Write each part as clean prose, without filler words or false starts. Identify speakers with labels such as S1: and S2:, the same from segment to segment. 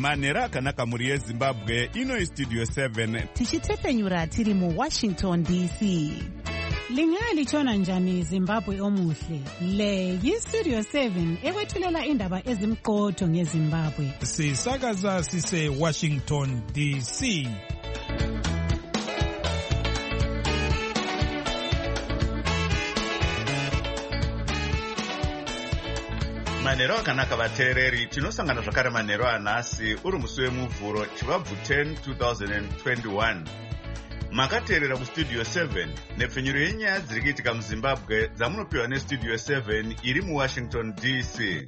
S1: Manhero akanaka muri yeZimbabwe, ino Studio 7.
S2: Tichitsepenyura tiri mu Washington DC.
S3: Lingalitshona njani Zimbabwe omuhle? Le yi-Studio 7 ekwethulela indaba ezimqotho ngeZimbabwe.
S4: Sisakaza sise Washington DC.
S1: Manhero akanaka vateereri, tinosangana zvakare manhero anhasi uri musi wemuvhuro chivabvu 10 2021. Makateerera kuStudio 7 nepfenyuro yenyaya dziri kuitika muZimbabwe dzamunopiwa neStudio 7 iri muWashington DC.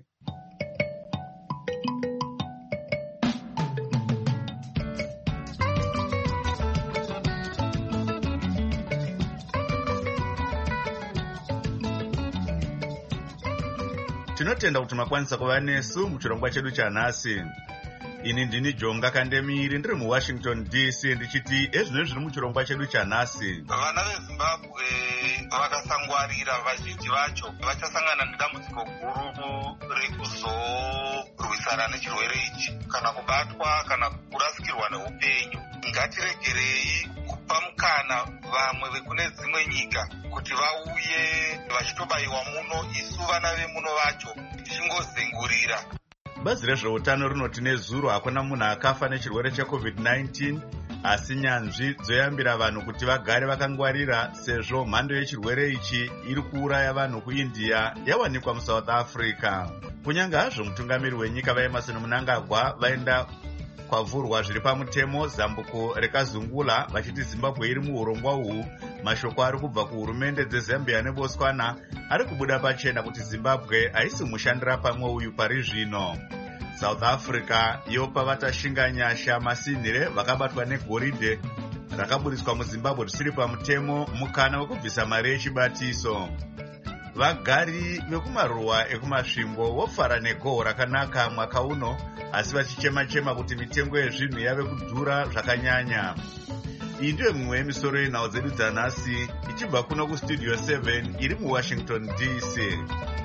S1: Tinotenda kuti makwanisa kuva nesu muchirongwa chedu chanhasi. Ini ndini Jonga Kandemiri ndiri muWashington DC ndichiti ezvino zviri muchirongwa chedu chanhasi.
S5: Vana veZimbabwe vakasangwarira, vazhinji vacho vachasangana nedambudziko guru rekuzorwisana nechirwere ichi, kana kubatwa kana kurasikirwa neupenyu. Ngatiregerei kupa mukana vamwe vekune dzimwe nyika kuti vauye vachitobayiwa muno, isu vana vemuno vacho tichingozengurira.
S1: Bazi rezveutano rinoti nezuro hakuna munhu akafa nechirwere cheCovid-19, asi nyanzvi dzoyambira vanhu kuti vagare vakangwarira sezvo mhando yechirwere ichi iri kuuraya vanhu kuIndia yawanikwa muSouth Africa. Kunyange hazvo mutungamiri wenyika vaEmmerson Mnangagwa vaenda kwavhurwa zviri pamutemo zambuko rekazungula vachiti Zimbabwe iri muurongwa uhu, mashoko ari kubva kuhurumende dzeZambia neBotswana ari kubuda pachena kuti Zimbabwe haisi mushandira pamwe uyu pari zvino. South Africa yopa vatashinga nyasha masinhire vakabatwa negoridhe rakaburiswa muZimbabwe risiri pamutemo mukana wekubvisa mari yechibatiso. Vagari vekumaruwa ekumasvingo vofara negohwo rakanaka mwaka uno, asi vachichema-chema kuti mitengo yezvinhu yave kudhura zvakanyanya. Iyi ndiyo mimwe yemisoro yenhau dzedu dzanhasi ichibva kuno kuStudio 7 iri muWashington DC.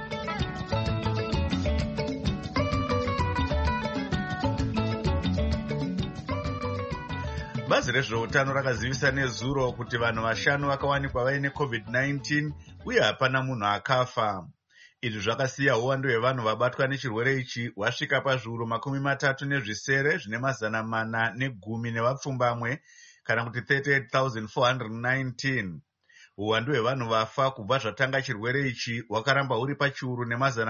S1: Bazi rezveutano rakazivisa nezuro kuti vanhu 5 vakawanikwa vaine COVID-19 uye hapana munhu akafa. Izvi zvakasiya uwandu hwevanhu vabatwa nechirwere ichi wasvika pazviuru 37 zvine 410 nevapfumbamwe, kana kuti 38,419. Uwandu hwevanhu vafa kubva zvatanga chirwere ichi hwakaramba huri pachiuru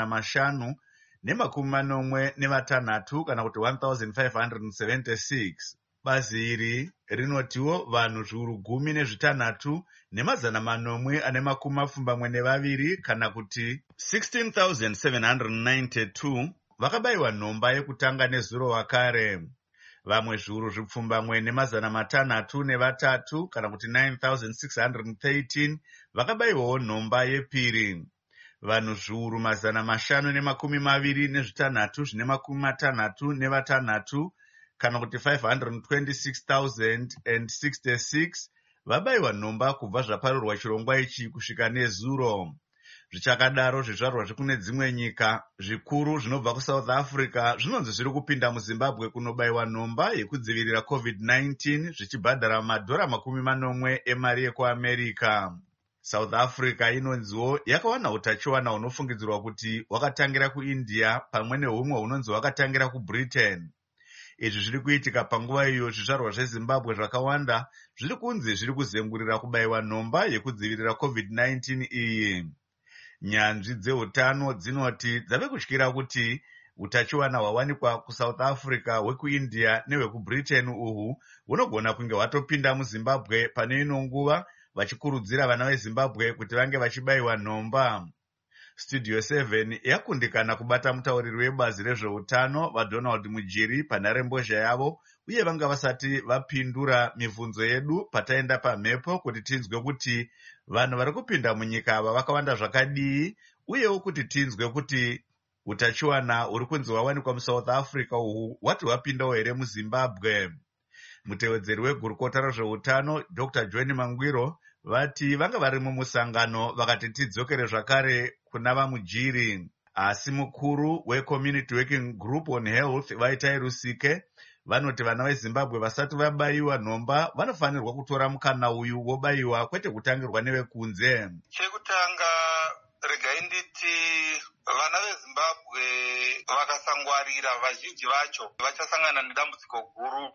S1: ne546 kana kuti 1,576. Bazi iri rinotiwo vanhu zviuru 16 ne542 kana kuti 16,792 vakabayiwa nhomba yekutanga nezuro wakare. Vamwe zviuru zvipfumbamwe ne503 kana kuti 9,613 vakabayiwawo nhomba yepiri. Vanhu zviuru 526 zvine 66 kana kuti 526,066 vabayiwa nhomba kubva zvaparurwa chirongwa ichi kusvika nezuro. Zvichakadaro zvizvarwa zvekune dzimwe nyika zvikuru zvinobva kuSouth Africa zvinonzi zviri kupinda muZimbabwe kunobayiwa nhomba yekudzivirira COVID-19 zvichibhadhara madhora 40 emari yekuAmerica. South Africa inonziwo yakawana utachiwana hunofungidzirwa kuti hwakatangira kuIndia pamwe nehumwe hunonzi hwakatangira kuBritain. Izvi zviri kuitika panguva iyo zvizvarwa zveZimbabwe zvakawanda zviri kunzi zviri kuzengurira kubayiwa nhomba yekudzivirira COVID-19 iyi. Nyanzvi dzeutano dzinoti dzave kutyira kuti utachiwana hwawanikwa kuSouth Africa, hwekuIndia nehwekuBritain uhu hunogona kunge hwatopinda muZimbabwe pane ino nguva, vachikurudzira vana veZimbabwe kuti vange vachibayiwa nhomba. Studio 7 yakundikana kubata mutauriri webazi rezveutano vaDonald Mujiri panharembozha yavo, uye vanga vasati vapindura mibvunzo yedu pataenda pamhepo kuti tinzwe kuti vanhu vari kupinda munyika ava vakawanda zvakadii, uyewo kuti tinzwe kuti utachiwana huri kunzi hwawanikwa muSouth Africa uhu hwati hwapindawo here muZimbabwe. Mutevedzeri wegurukota rezveutano Dr. John Mangwiro vati vanga vari mumusangano vakati tidzokere zvakare kuna vaMujiri. asi mukuru weCommunity Working Group on Health Vaitai Rusike vanoti vana veZimbabwe vasati vabayiwa nhomba vanofanirwa kutora mukana uyu vobayiwa kwete kutangirwa nevekunze.
S5: Chekutanga regai nditi vana veZimbabwe vakasangwarira vazhinji vacho vachasangana nedambudziko guru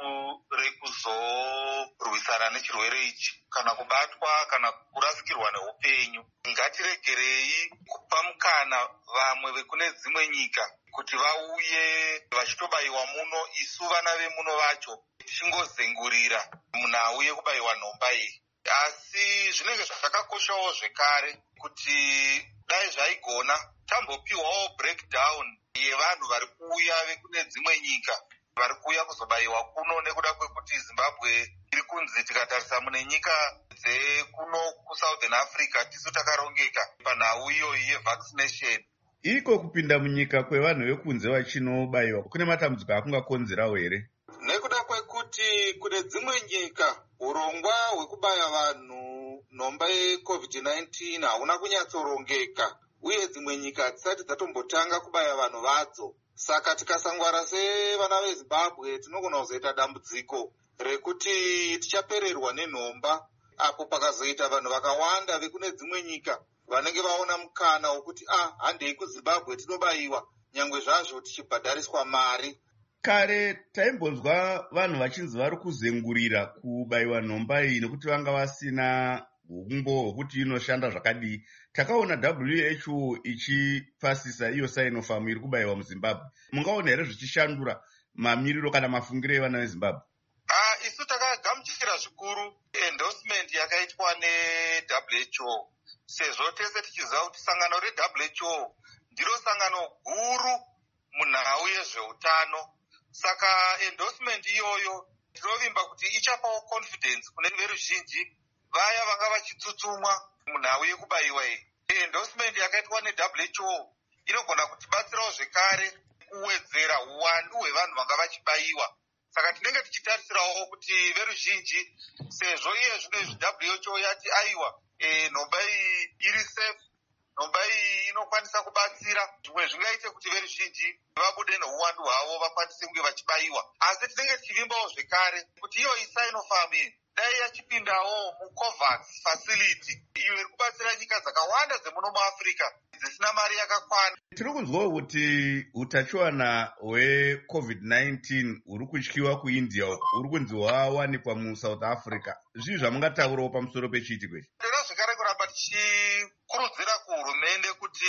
S5: rekuzorwisana nechirwere ichi kana kubatwa kana kurasikirwa neupenyu. Ngatiregerei kupa mukana vamwe vekune dzimwe nyika kuti vauye vachitobayiwa muno, isu vana vemuno vacho tichingozengurira munhu auye kubayiwa nhomba iyi. Asi zvinenge zvakakoshawo zvekare kuti dai zvaigona tambopiwawo breakdown yevanhu vari kuuya vekune dzimwe nyika vari kuuya kuzobayiwa kuno, nekuda kwekuti Zimbabwe iri kunzi tikatarisa mune nyika dzekuno kuSouthern Africa tisu takarongeka panhau iyoyi yevaccination.
S1: Iko kupinda munyika kwevanhu vekunze vachinobayiwa kune matambudziko akungakonzerawo here?
S5: Nekuda kwekuti kune dzimwe nyika urongwa hwekubaya vanhu nhomba yeCovid-19 hauna kunyatsorongeka, uye dzimwe nyika dzisati dzatombotanga kubaya vanhu vadzo. Saka tikasangwara sevana veZimbabwe tinogona kuzoita dambudziko rekuti tichapererwa nenhomba, apo pakazoita vanhu vakawanda vekune dzimwe nyika vanenge vaona mukana wokuti handei kuZimbabwe tinobayiwa, nyangwe zvazvo tichibhadhariswa mari.
S1: Kare taimbonzwa vanhu vachinzi vari kuzengurira kubayiwa nhomba iyi nekuti vanga vasina umbo hwekuti inoshanda zvakadii. Takaona WHO ichipasisa iyo Sinopharm iri kubayiwa muZimbabwe. Mungaona here zvichishandura mamiriro kana mafungiro evana veZimbabwe?
S5: Isu takagamuchira zvikuru endorsement yakaitwa neWHO, sezvo tese tichiziva kuti sangano reWHO ndiro sangano guru munhau yezveutano. Saka endorsement iyoyo tinovimba kuti ichapawo confidence kune veruzhinji vaya vanga vachitsutsumwa munhau yekubayiwa iyi. Endorsement yakaitwa neWHO inogona kutibatsirawo zvekare kuwedzera uwandu hwevanhu vanga vachibayiwa. Saka tinenge tichitarisirawo kuti veruzhinji, sezvo iye zvino WHO yati aiwa nhomba iyi iri safe, nhomba iyi inokwanisa kubatsira, zvimwe zvingaite kuti veruzhinji vabude neuwandu hwavo vakwanise kunge vachibayiwa. Asi tinenge tichivimbawo zvekare kuti iyo Sinopharm iyi dai yachipindawo muCOVAX facility iyo iri kubatsira nyika dzakawanda dzemuno muAfrica dzisina mari yakakwana.
S1: Tiri kunzwawo kuti utachiwana hweCovid-19 huri kutyiwa kuIndia huri kunzi hwawanikwa muSouth Africa. Zvii zvamungataurawo pamusoro pechiitiko ichi?
S5: Tinoda zvekare kuramba tichikurudzira kuhurumende kuti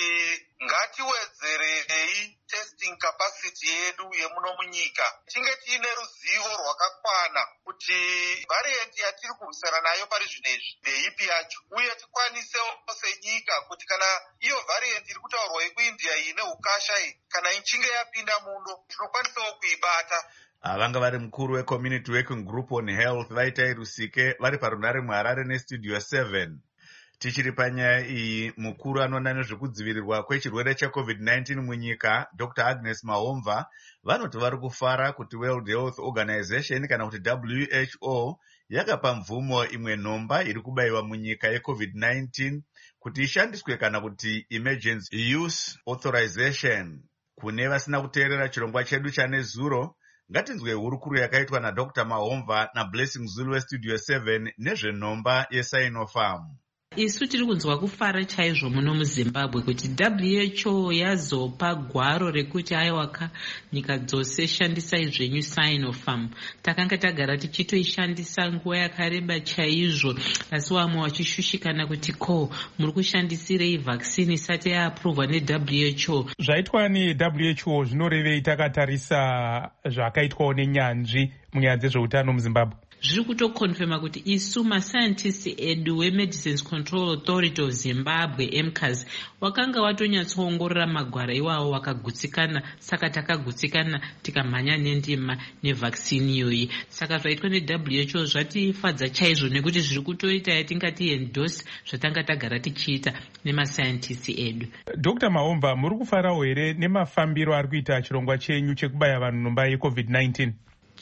S5: ngatiwedzerei testing capacity yedu yemuno munyika, tinge tiine ruzivo rwakakwana kuti variant yatiri kurwisana nayo pari zvinezvi ndeipi yacho, uye tikwanisewo senyika kuti kana iyo variant iri kutaurwa yekuIndia iyi neukasha iyi kana ichinge yapinda muno tinokwanisawo kuibata.
S1: Vanga vari mukuru weCommunity Working Group on Health Vaitai Rusike vari parunare muHarare neStudio 7. Tichiri panyaya iyi, mukuru anoona nezvekudzivirirwa kwechirwere cheCovid-19 munyika Dr. Agnes Mahomva vanoti vari kufara kuti World Health Organization kana kuti WHO yakapa mvumo imwe nhomba iri kubayiwa munyika yeCovid-19 kuti ishandiswe kana kuti Emergency Use Authorization. Kune vasina kuteerera chirongwa chedu chanezuro, ngatinzwe hurukuru yakaitwa naDr. Mahomva naBlessing Zulu weStudio 7 nezvenhomba yeSinopharm.
S6: Isu tiri kunzwa kufara chaizvo muno muZimbabwe kuti WHO yazopa gwaro rekuti aiwaka nyika dzose shandisai zvenyu Sinopharm. Takanga tagara tichitoishandisa nguva yakareba chaizvo, asi vamwe vachishushikana kuti muri kushandisirei vaccine isati yaapuruvwa neWHO.
S4: Zvaitwa neWHO zvinorevei takatarisa zvakaitwawo nenyanzvi munyaya dzezveutano muZimbabwe?
S6: Zviri kutokonfirma kuti isu mascientists edu weMedicines Control Authority of Zimbabwe MCAS wakanga watonyatsoongorora magwara iwawo wakagutsikana, saka takagutsikana tikamhanya nendima nevaccine iyoyi. Saka zvaitwa neWHO zvatifadza chaizvo nekuti zviri kutoita yatingati endorse zvatanga tagara tichiita nemascientists edu.
S4: Dr. Mahomva, muri kufarawo here nemafambiro ari kuita chirongwa chenyu chekubaya vanhu nhomba yeCovid-19?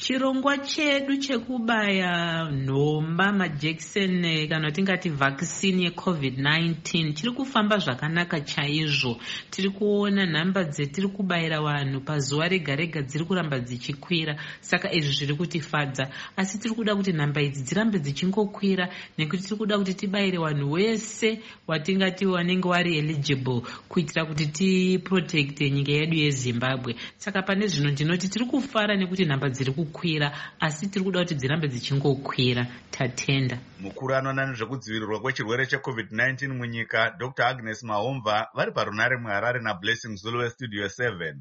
S6: chirongwa chedu chekubaya nhomba majekiseni kana tingati vhakisini yecovid-19 chiri kufamba zvakanaka chaizvo. Tiri kuona nhamba dzetiri kubayira vanhu pazuva rega rega dziri kuramba dzichikwira, saka izvi zviri kutifadza. Asi tiri kuda kuti nhamba idzi dzirambe dzichingokwira nekuti tiri kuda kuti tibayire vanhu wese watingati wanenge wari eligible kuitira kuti tiprotecte nyika yedu yeZimbabwe. Saka pane zvino ndinoti tiri kufara nekuti nhamba dziri kukwira, asi tiri kuda kuti dzirambe dzichingokwira. Tatenda.
S1: Mukuru anoona nezvekudzivirirwa kwechirwere checovid-19 munyika Dr. Agnes Mahomva vari parunare muHarare naBlessing Zulu weStudio 7.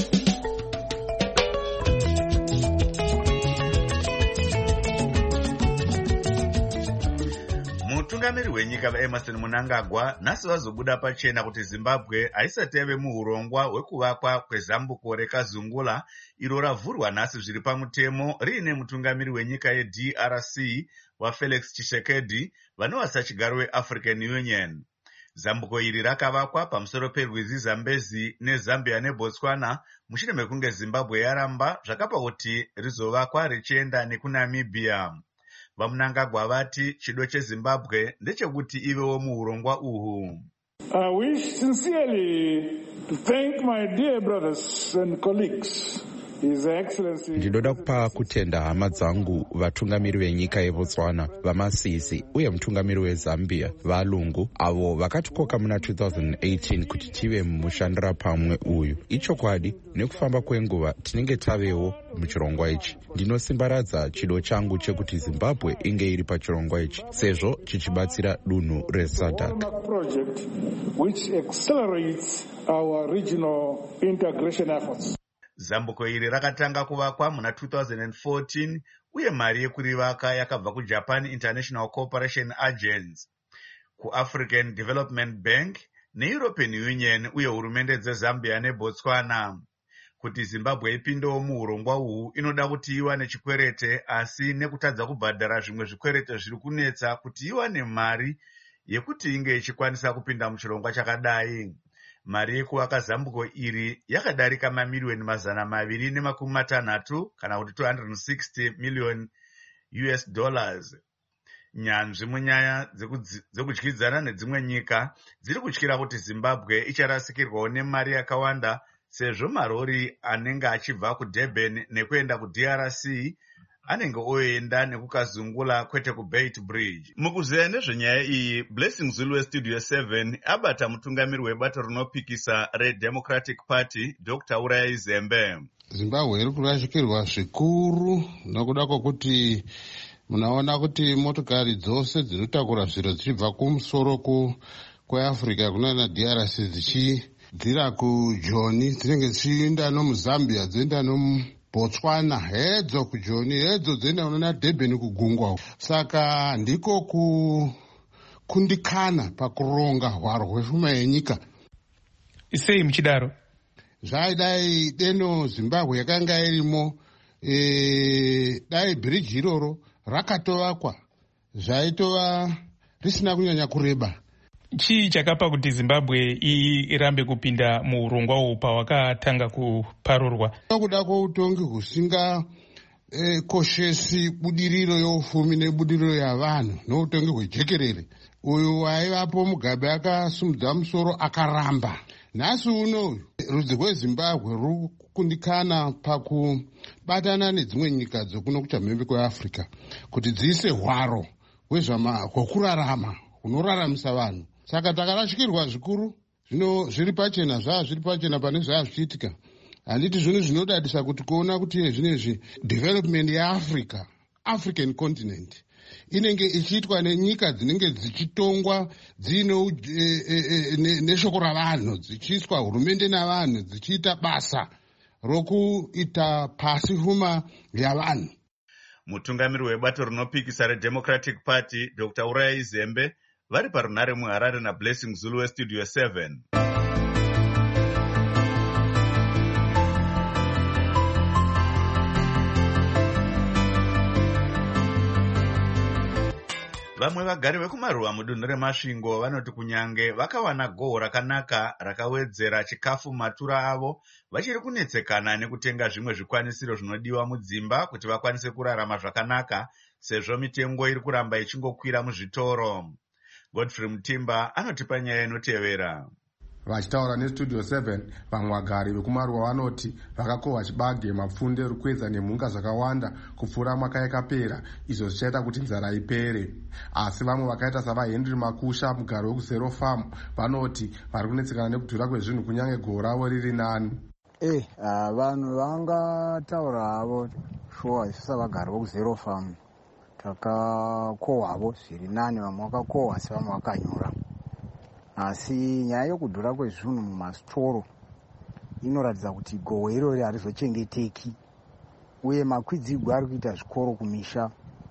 S1: Mutungamiri wenyika vaEmerson Mnangagwa nhasi vazobuda pachena kuti Zimbabwe haisati yave muurongwa hwekuvakwa kwezambuko reKazungula iro ravhurwa nhasi zviri pamutemo riine mutungamiri wenyika yeDRC waFelix Tshisekedi vanova sachigaro weAfrican Union. Zambuko iri rakavakwa pamusoro perwizi Zambezi neZambia neBotswana mushure mekunge Zimbabwe yaramba zvakapa kuti rizovakwa richienda nekuNamibia. VaMnangagwa vati chido cheZimbabwe ndechekuti ivewo muurongwa uhu.
S7: I wish sincerely to thank my dear brothers and colleagues.
S8: Ndinoda kupa kutenda hama dzangu vatungamiri venyika yeBotswana, vaMasisi uye mutungamiri weZambia vaLungu avo vakatikoka muna 2018 kuti tive mushandira pamwe uyu. Ichokwadi nekufamba kwenguva tinenge tavewo muchirongwa ichi. Ndinosimbaradza chido changu chekuti Zimbabwe inge iri pachirongwa ichi sezvo chichibatsira dunhu reSADC.
S1: Zambuko iri rakatanga kuvakwa muna 2014 uye mari yekurivaka yakabva kuJapan International Cooperation Agency, kuAfrican Development Bank neEuropean Union uye hurumende dzeZambia neBotswana. Kuti Zimbabwe ipindewo muurongwa uhu inoda kuti iwane chikwerete, asi nekutadza kubhadhara zvimwe zvikwerete zviri kunetsa kuti iwane mari yekuti inge ichikwanisa kupinda muchirongwa chakadai. Mari yekuvaka zambuko iri yakadarika mamiliyoni $260 kana kuti $260 million. Nyanzvi munyaya dzekudyidzana nedzimwe nyika dziri kutyira kuti Zimbabwe icharasikirwawo nemari yakawanda sezvo marori anenge achibva kuDurban nekuenda kuDRC anenge oenda nekuKazungula kwete kuBeit Bridge. Mukuzeya nezvenyaya iyi, Blessing Zulu weStudio 7 abata mutungamiri webato rinopikisa reDemocratic Party Dr. Uraya Zembe.
S9: Zimbabwe iri kurashikirwa zvikuru nokuda kwokuti munaona kuti motokari dzose dzinotakura zviro dzichibva kumusoro kweAfrica kunoenda DRC dzichidzira kuJoni dzinenge dzichienda nomuZambia dzoenda Botswana hedzo kuJoni hedzo dzoenda unona Durban kugungwa. Saka ndiko kukundikana pakuronga hwaro hwepfuma yenyika.
S4: Sei muchidaro?
S9: Zvaidai deno Zimbabwe yakanga irimo dai bridge iroro rakatovakwa zvaitova risina kunyanya kureba.
S4: Chii chakapa kuti Zimbabwe irambe kupinda muurongwa uhu pawakatanga kuparurwa?
S9: Nokuda kwoutongi husinga koshesi budiriro yeufumi nebudiriro yavanhu noutongi hwejekerere. Uyu waivapo Mugabe akasumudza musoro akaramba. Nhasi uno rudzi rweZimbabwe ruri kukundikana pakubatana nedzimwe nyika dzokuno kuchamhembe kweAfrica kuti dziise hwaro hwekurarama hunoraramisa vanhu. Saka takarashikirwa zvikuru, zvino zviri pachena pane zvichiitika. Handiti zvinhu zvinodadisa kuti kuona kuti zvinezvi development yeAfrica, African continent, inenge ichiitwa nenyika dzinenge dzichitongwa dzino neshoko ravanhu, dzichiiswa hurumende navanhu, dzichiita basa rokuita pasi pfuma yavanhu.
S1: Mutungamiri webato rinopikisa reDemocratic Party Dr. Uraya Zembe vari parunare muHarare naBlessing Zulu weStudio 7. Vamwe vagari vekumaruwa mudunhu reMasvingo vanoti kunyange vakawana gohwo rakanaka rakawedzera chikafu matura avo, vachiri kunetsekana nekutenga zvimwe zvikwanisiro zvinodiwa mudzimba kuti vakwanise kurarama zvakanaka, sezvo mitengo iri kuramba ichingokwira muzvitoro. Godfrey Mutimba anotipa nyaya inotevera.
S10: Vachitaura neStudio 7, vamwe vagari vekumaruwa vanoti vakakohwa chibage, mapfunde, rukweza nemhunga zvakawanda kupfuura mwaka yakapera, izvo zvichaita kuti nzara ipere. Asi vamwe vakaita savaHenry Makusha, mugari wekuZero Farm, vanoti vari kunetsekana nekudhura kwezvinhu kunyange gohwo ravo riri nani.
S11: Vanhu vangataura havo shuwa isu savagari vekuZero Farm takakohwavo zviri nani, vamwe vakakohwa asi vamwe vakanyura. Asi nyaya yokudhura kwezvinhu mumasitoro inoratidza kuti gohwo irori harizochengeteki, uye makwidzigwa ari kuita zvikoro kumisha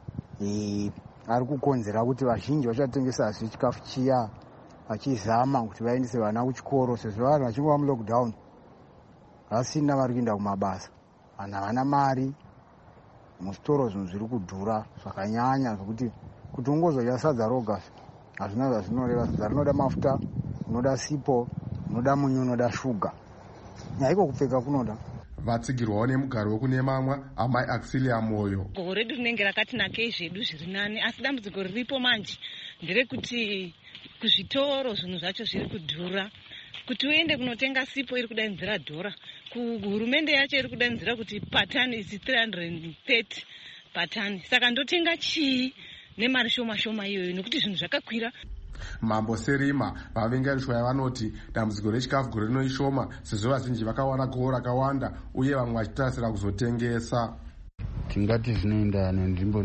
S11: ari kukonzera kuti vazhinji vachatengesa zvechikafu chiya vachizama kuti vaendese vana kuchikoro, sezvo vanhu vachingova mulockdown vasina vari kuenda kumabasa, vanhu havana mari. Musitoro zvinhu zviri kudhura zvakanyanya zvokuti kuti ungozodya sadza roga hazvina zvazvinoreva. Sadza rinoda mafuta, unoda sipo, unoda munyu, unoda shuga, nyaiko kupfeka kunoda.
S10: Vatsigirwawo nemugari wekuNemamwa, amai Axilia Moyo.
S12: Gohwo redu rinenge rakati nakei zvedu zviri nani, asi dambudziko riripo manje nderekuti kuzvitoro zvinhu zvacho zviri kudhura. Kuti uende kunotenga sipo iri kudaidzira dhora, kuhurumende yacho iri kudaidzira kuti patani is 330 patani. Saka ndotenga chii nemari shoma shoma iyoyo, nekuti zvinhu zvakakwira.
S10: Mambo Serima, vavengerishwa yavanoti dambudziko rechikafu gore rino ishoma, sezvo vazhinji vakawana gohwo rakawanda uye vamwe vachitarasira kuzotengesa.
S13: Tingati zvinoenda nenzvimbo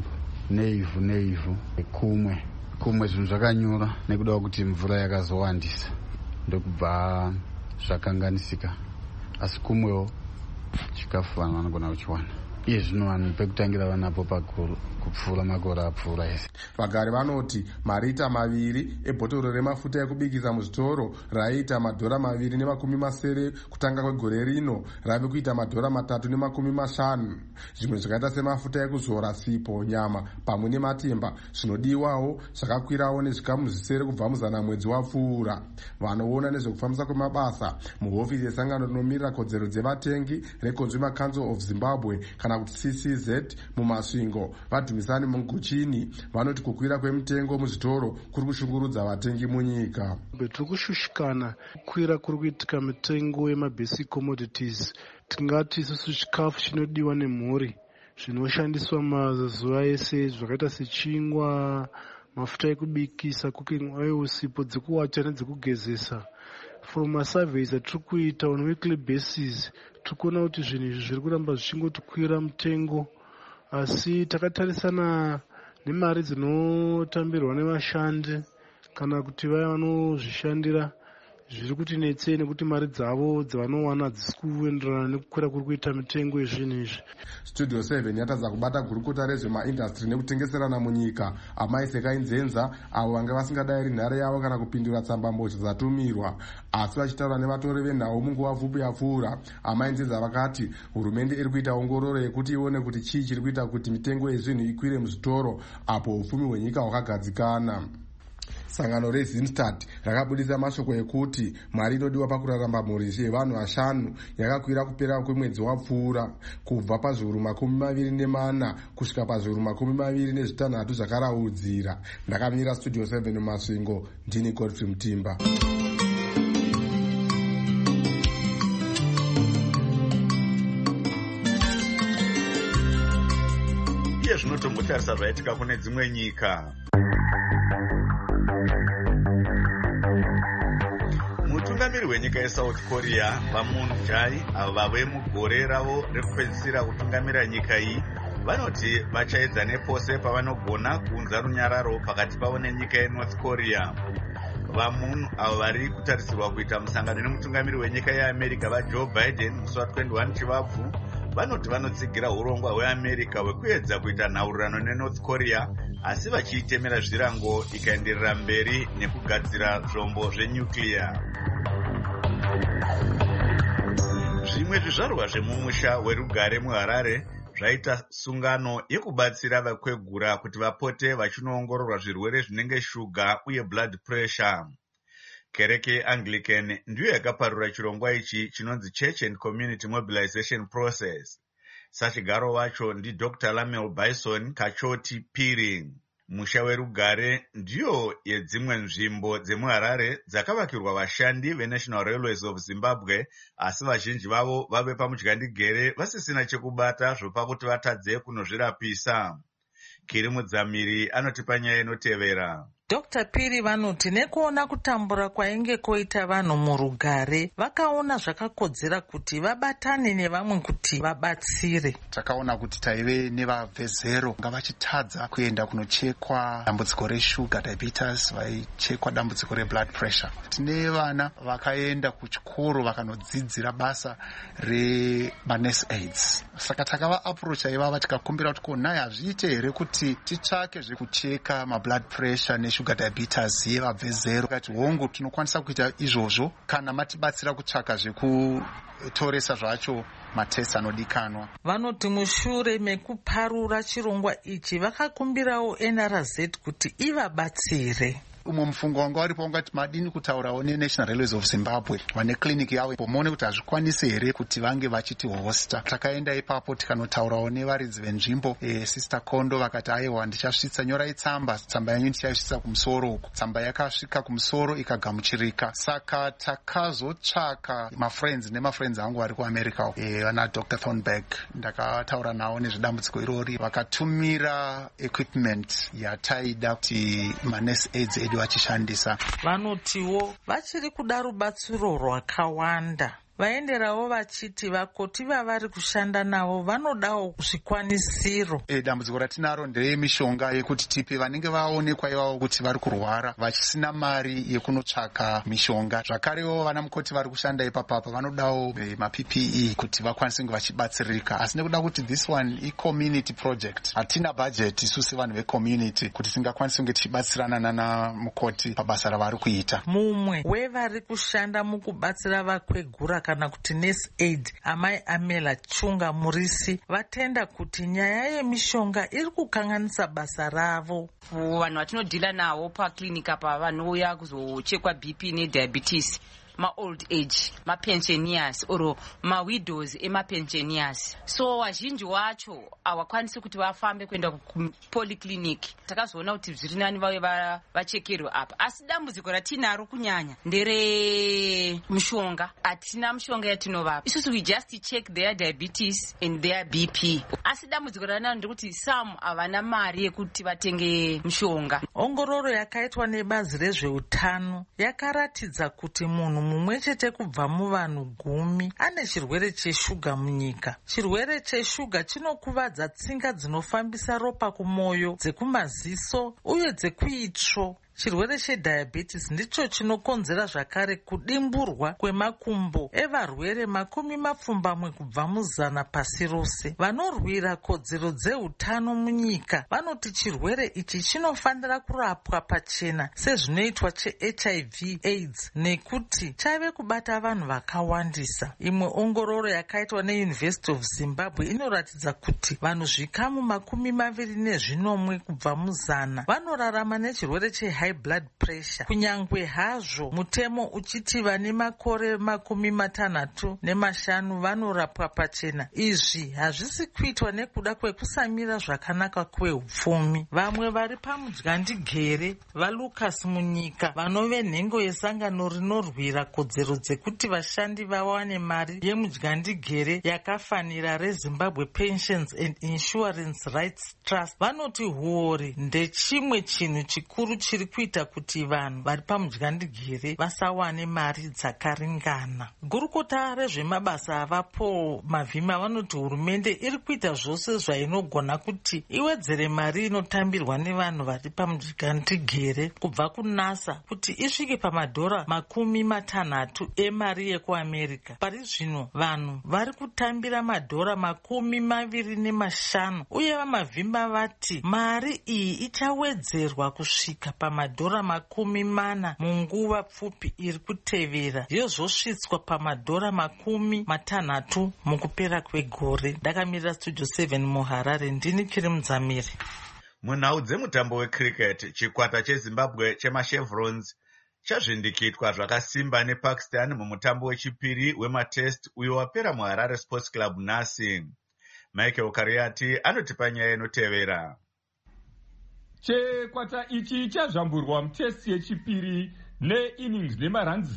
S13: neivhu kumwe zvinhu zvakanyura nekuda kuti mvura yakazowandisa ndokubva zvakanganisika, asi kumwewo chikafu vanhu vanogona kuchiwana. Iye zvino vanhu pekutangira vanapo pakuru kupfuura makore apfuura ese.
S10: Vagari vanoti marita 2 ebhotoro remafuta ekubikisa muzvitoro raiita $2.70 kutanga kwegore rino rave kuita $3.50. Zvimwe zvakaita semafuta ekuzora, sipo, nyama pamwe nematemba zvinodiwawo zvakakwirawo nezvikamu zvisere kubva muzana mwedzi wapfuura. Vanoona nezvekufambisa kwemabasa muhofisi yesangano rinomirira kodzero dzevatengi reConsumer Council of Zimbabwe kana kuti CCZ muMasvingo, Vadhumisani Munguchini, vanoti kukwira kwemitengo muzvitoro kuri kushungurudza vatengi munyika.
S14: Tiri kushushikana kukwira kuri kuitika mitengo yemabasic commodities. Tingati isusu chikafu chinodiwa nemhuri zvinoshandiswa mazuva ese zvakaita sechingwa, mafuta ekubikisa, cooking oil, sipo dzekuwacha nedzekugezesa. From a surveys atiri kuita on weekly basis, tiri kuona kuti zvinhu izvi zviri kuramba zvichingotikwira mutengo, asi takatarisana nemari dzinotambirwa nevashandi kana kuti vaya vanozvishandira, zviri kuti netsei nekuti mari dzavo dzavanowana dzisi kuenderana nekukwira kuri kuita mitengo yezvinhu izvi.
S10: Studio 7 yatadza kubata gurukota rezvemaindastri nekutengeserana munyika, amai Sekai Nzenza, avo vanga vasingadayiri nhare yavo kana kupindura tsambambodzo dzatumirwa. Asi vachitaura nevatori venhau munguva pfupi yapfuura, amai Nzenza vakati hurumende iri kuita ongororo yekuti ione kuti chii chiri kuita kuti mitengo yezvinhu ikwire muzvitoro apo upfumi hwenyika hwakagadzikana. Sangano reZimstad rakabudisa mashoko ekuti mari inodiwa pakurarama mhuri yevanhu 5 yakakwira kupera kwemwedzi wapfuura kubva pazviuru 24 kusvika pazviuru 26 zvakaraudzira. Ndakamira Studio 7 muMasvingo, ndini Godfrey Mutimba.
S1: Iye zvinotombotarisa zvaitika kune dzimwe nyika. Mutungamiri wenyika yeSouth Korea vaMoon Jae, avo vave mugore ravo rekupedzisira kutungamira nyika iyi, vanoti vachaedza nepose pavanogona kuunza runyararo pakati pavo nenyika yeNorth Korea. VaMoon, avo vari kutarisirwa kuita musangano nemutungamiri wenyika yeAmerica vaJoe Biden musi wa21 Chivabvu, vanoti vanotsigira urongwa hweAmerica hwekuedza kuita nhaurirano neNorth Korea, asi vachiitemera zvirango ikaenderera mberi nekugadzira zvombo zvenyuclear. Zvimwe zvizvarwa zvemumusha werugare muHarare zvaita sungano yekubatsira vakwegura kuti vapote vachinoongororwa zvirwere zvinenge shuga uye blood pressure. Kereke yeAnglican ndiyo yakaparura chirongwa ichi chinonzi Church and Community Mobilization Process. Sachigaro wacho ndi Dr. Lamel Bison Kachoti Piri. Musha werugare ndiyo yedzimwe nzvimbo dzemuHarare dzakavakirwa vashandi veNational Railways of Zimbabwe, asi vazhinji vavo vave pamudyandigere vasisina chekubata zvopa kuti vatadze kunozvirapisa. Kiri Mudzamiri anotipa nyaya inotevera.
S15: Dr. Piri vanoti nekuona kutambura kwainge koita vanhu murugare vakaona zvakakodzera kuti vabatane nevamwe kuti vabatsire.
S16: Takaona kuti taive nevabvezero nga vachitadza kuenda kunochekwa dambudziko reshuga diabetes, vaichekwa dambudziko reblood pressure. Tine vana vakaenda kuchikoro vakanodzidzira basa remanurse aids. Saka takava approach ivava tikakumbira kuti konai hazviite here kuti titsvake zvekucheka mablood pressure sugar diabetes yevabvezero. Kati hongu tinokwanisa kuita izvozvo kana matibatsira kutsvaka zvekutoresa zvacho matest anodikanwa.
S15: Vanoti mushure mekuparura chirongwa ichi vakakumbirawo NRZ kuti ivabatsire.
S16: Umwe mufungo wanga waripo wangati madini kutaurawo neNational Railways of Zimbabwe vane kliniki yavo pomone kuti hazvikwanisi here kuti vange vachiti hosta. Takaenda ipapo tikanotaurawo nevaridzi venzvimbo. Sister Kondo vakati aiwa ndichasvitsa nyorai tsamba yanyu ndichaisvitsa kumusoro uku. Tsamba yakasvika kumusoro ikagamuchirika. Saka takazotsvaka mafriends angu vari kuAmerica vana Dr. Thornberg. Ndakataura navo nezvedambudziko irori vakatumira equipment yataida kuti manurse aids edu vachishandisa.
S15: Vanotiwo vachiri kuda rubatsiro rwakawanda. Vaenderawo vachiti vakoti vavari kushanda navo vanodawo zvikwanisiro.
S16: Dambudziko ratinaro nderemishonga yekuti tipe vanenge vaonekwa ivavo kuti vari kurwara vachisina mari yekunotsvaka mishonga. Zvakarewo vana mukoti vari kushanda ipapapa vanodawo maPPE kuti vakwanise kunge vachibatsirika. Asi nekuda kuti this one i-community project, hatina budget isusi vanhu vecommunity kuti tingakwanise kunge tichibatsirana nana mukoti pabasa ravari kuita.
S15: Mumwe wevari kushanda mukubatsira vakwegura kana kuti nurse aid, amai Amela Chunga Murisi, vatenda kuti nyaya yemishonga iri kukanganisa basa ravo.
S17: Vanhu vatinodhila navo paklinika apa vanouya kuzochekwa BP nediabetes, ma-old age, ma-pensioners or ma-widows ema-pensioners. So vazhinji wacho havakwanisi kuti vafambe kuenda kupolyclinic. Takazoona kuti zviri nani vave vachekerwe apa. Asi dambudziko ratinaro kunyanya ndere mishonga. Hatina mishonga yatinovapa. Isusu we just check their diabetes and their BP. Asi dambudziko ranaro ndekuti some havana mari yekuti vatenge mishonga.
S15: Ongororo yakaitwa nebazi rezveutano yakaratidza kuti munhu mumwe chete kubva muvanhu 10 ane chirwere cheshuga munyika. Chirwere cheshuga chinokuvadza tsinga dzinofambisa ropa kumoyo, dzekumaziso uye dzekuitsvo. Chirwere chediabetes ndicho chinokonzera zvakare kudimburwa kwemakumbo evarwere 20 kubva muzana pasi rose. Vanorwira kodzero dzeutano munyika vanoti chirwere ichi chinofanira kurapwa pachena sezvinoitwa cheHIV AIDS nekuti chave kubata vanhu vakawandisa. Imwe ongororo yakaitwa neUniversity of Zimbabwe inoratidza kuti vanhu zvikamu 24 kubva muzana vanorarama nechirwere high blood pressure. Kunyangwe hazvo mutemo uchiti vane makore 65 vanorapwa pachena, izvi hazvisi kuitwa nekuda kwekusamira zvakanaka kwehupfumi. Vamwe vari pamudyandigere vaLucas munyika vanove nhengo yesangano rinorwira kodzero dzekuti vashandi vawane mari yemudyandigere yakafanira reZimbabwe Pensions and Insurance Rights Trust vanoti huori ndechimwe chinhu chikuru chiri kuita kuti vanhu vari pamudyandigere vasawane mari dzakaringana. Gurukota rezvemabasa avapo Mavhima vanoti hurumende iri kuita zvose zvainogona kuti iwedzere mari inotambirwa nevanhu vari pamudyandigere kubva kuNASA kuti isvike pamadhora 60 emari yekuAmerica. Pari zvino vanhu vari kutambira madhora 25 uye vaMavhima vati mari iyi ichawedzerwa kusvika pama pamadhora 40 munguva pfupi iri kutevera yozosvitswa pamadhora 60 mukupera kwegore. Ndakamirira Studio 7 muHarare, ndini Chiri Mudzamiri.
S1: Munhau dzemutambo wecricket, chikwata cheZimbabwe chemachevrons chazvindikitwa zvakasimba nePakistan mumutambo wechipiri wematest uyo wapera muHarare Sports Club nhasi. Michael Kariati anotipa nyaya inotevera.
S18: Chikwata ichi chazvamburwa mutesti yechipiri neinnings nemaranzi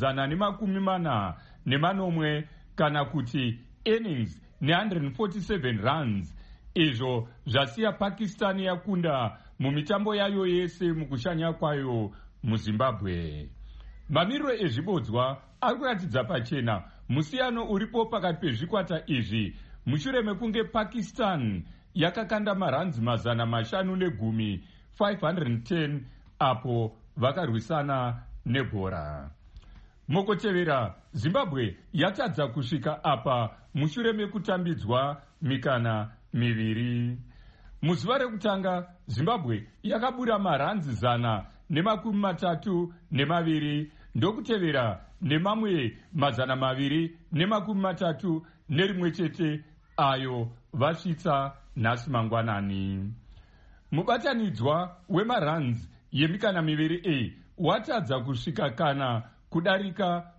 S18: 140 kana kuti innings ne147 runs. Izvo zvasiya Pakistan yakunda mumitambo yayo yese mukushanya kwayo muZimbabwe. Mamiriro ezvibodzwa ari kuratidza pachena musiyano uripo pakati pezvikwata izvi mushure mekunge Pakistan yakakanda maranzi 510 510 apo vakarwisana nebhora. Mukotevera, Zimbabwe yatadza kusvika apa mushure mekutambidzwa mikana miviri. Muzuva rekutanga, Zimbabwe yakabuda maranzi 132 ndokutevera nemamwe 231 chete ayo vasvitsa nhasi mangwanani. Mubatanidzwa wemaranzi yemikana miviri watadza kusvika kana kudarika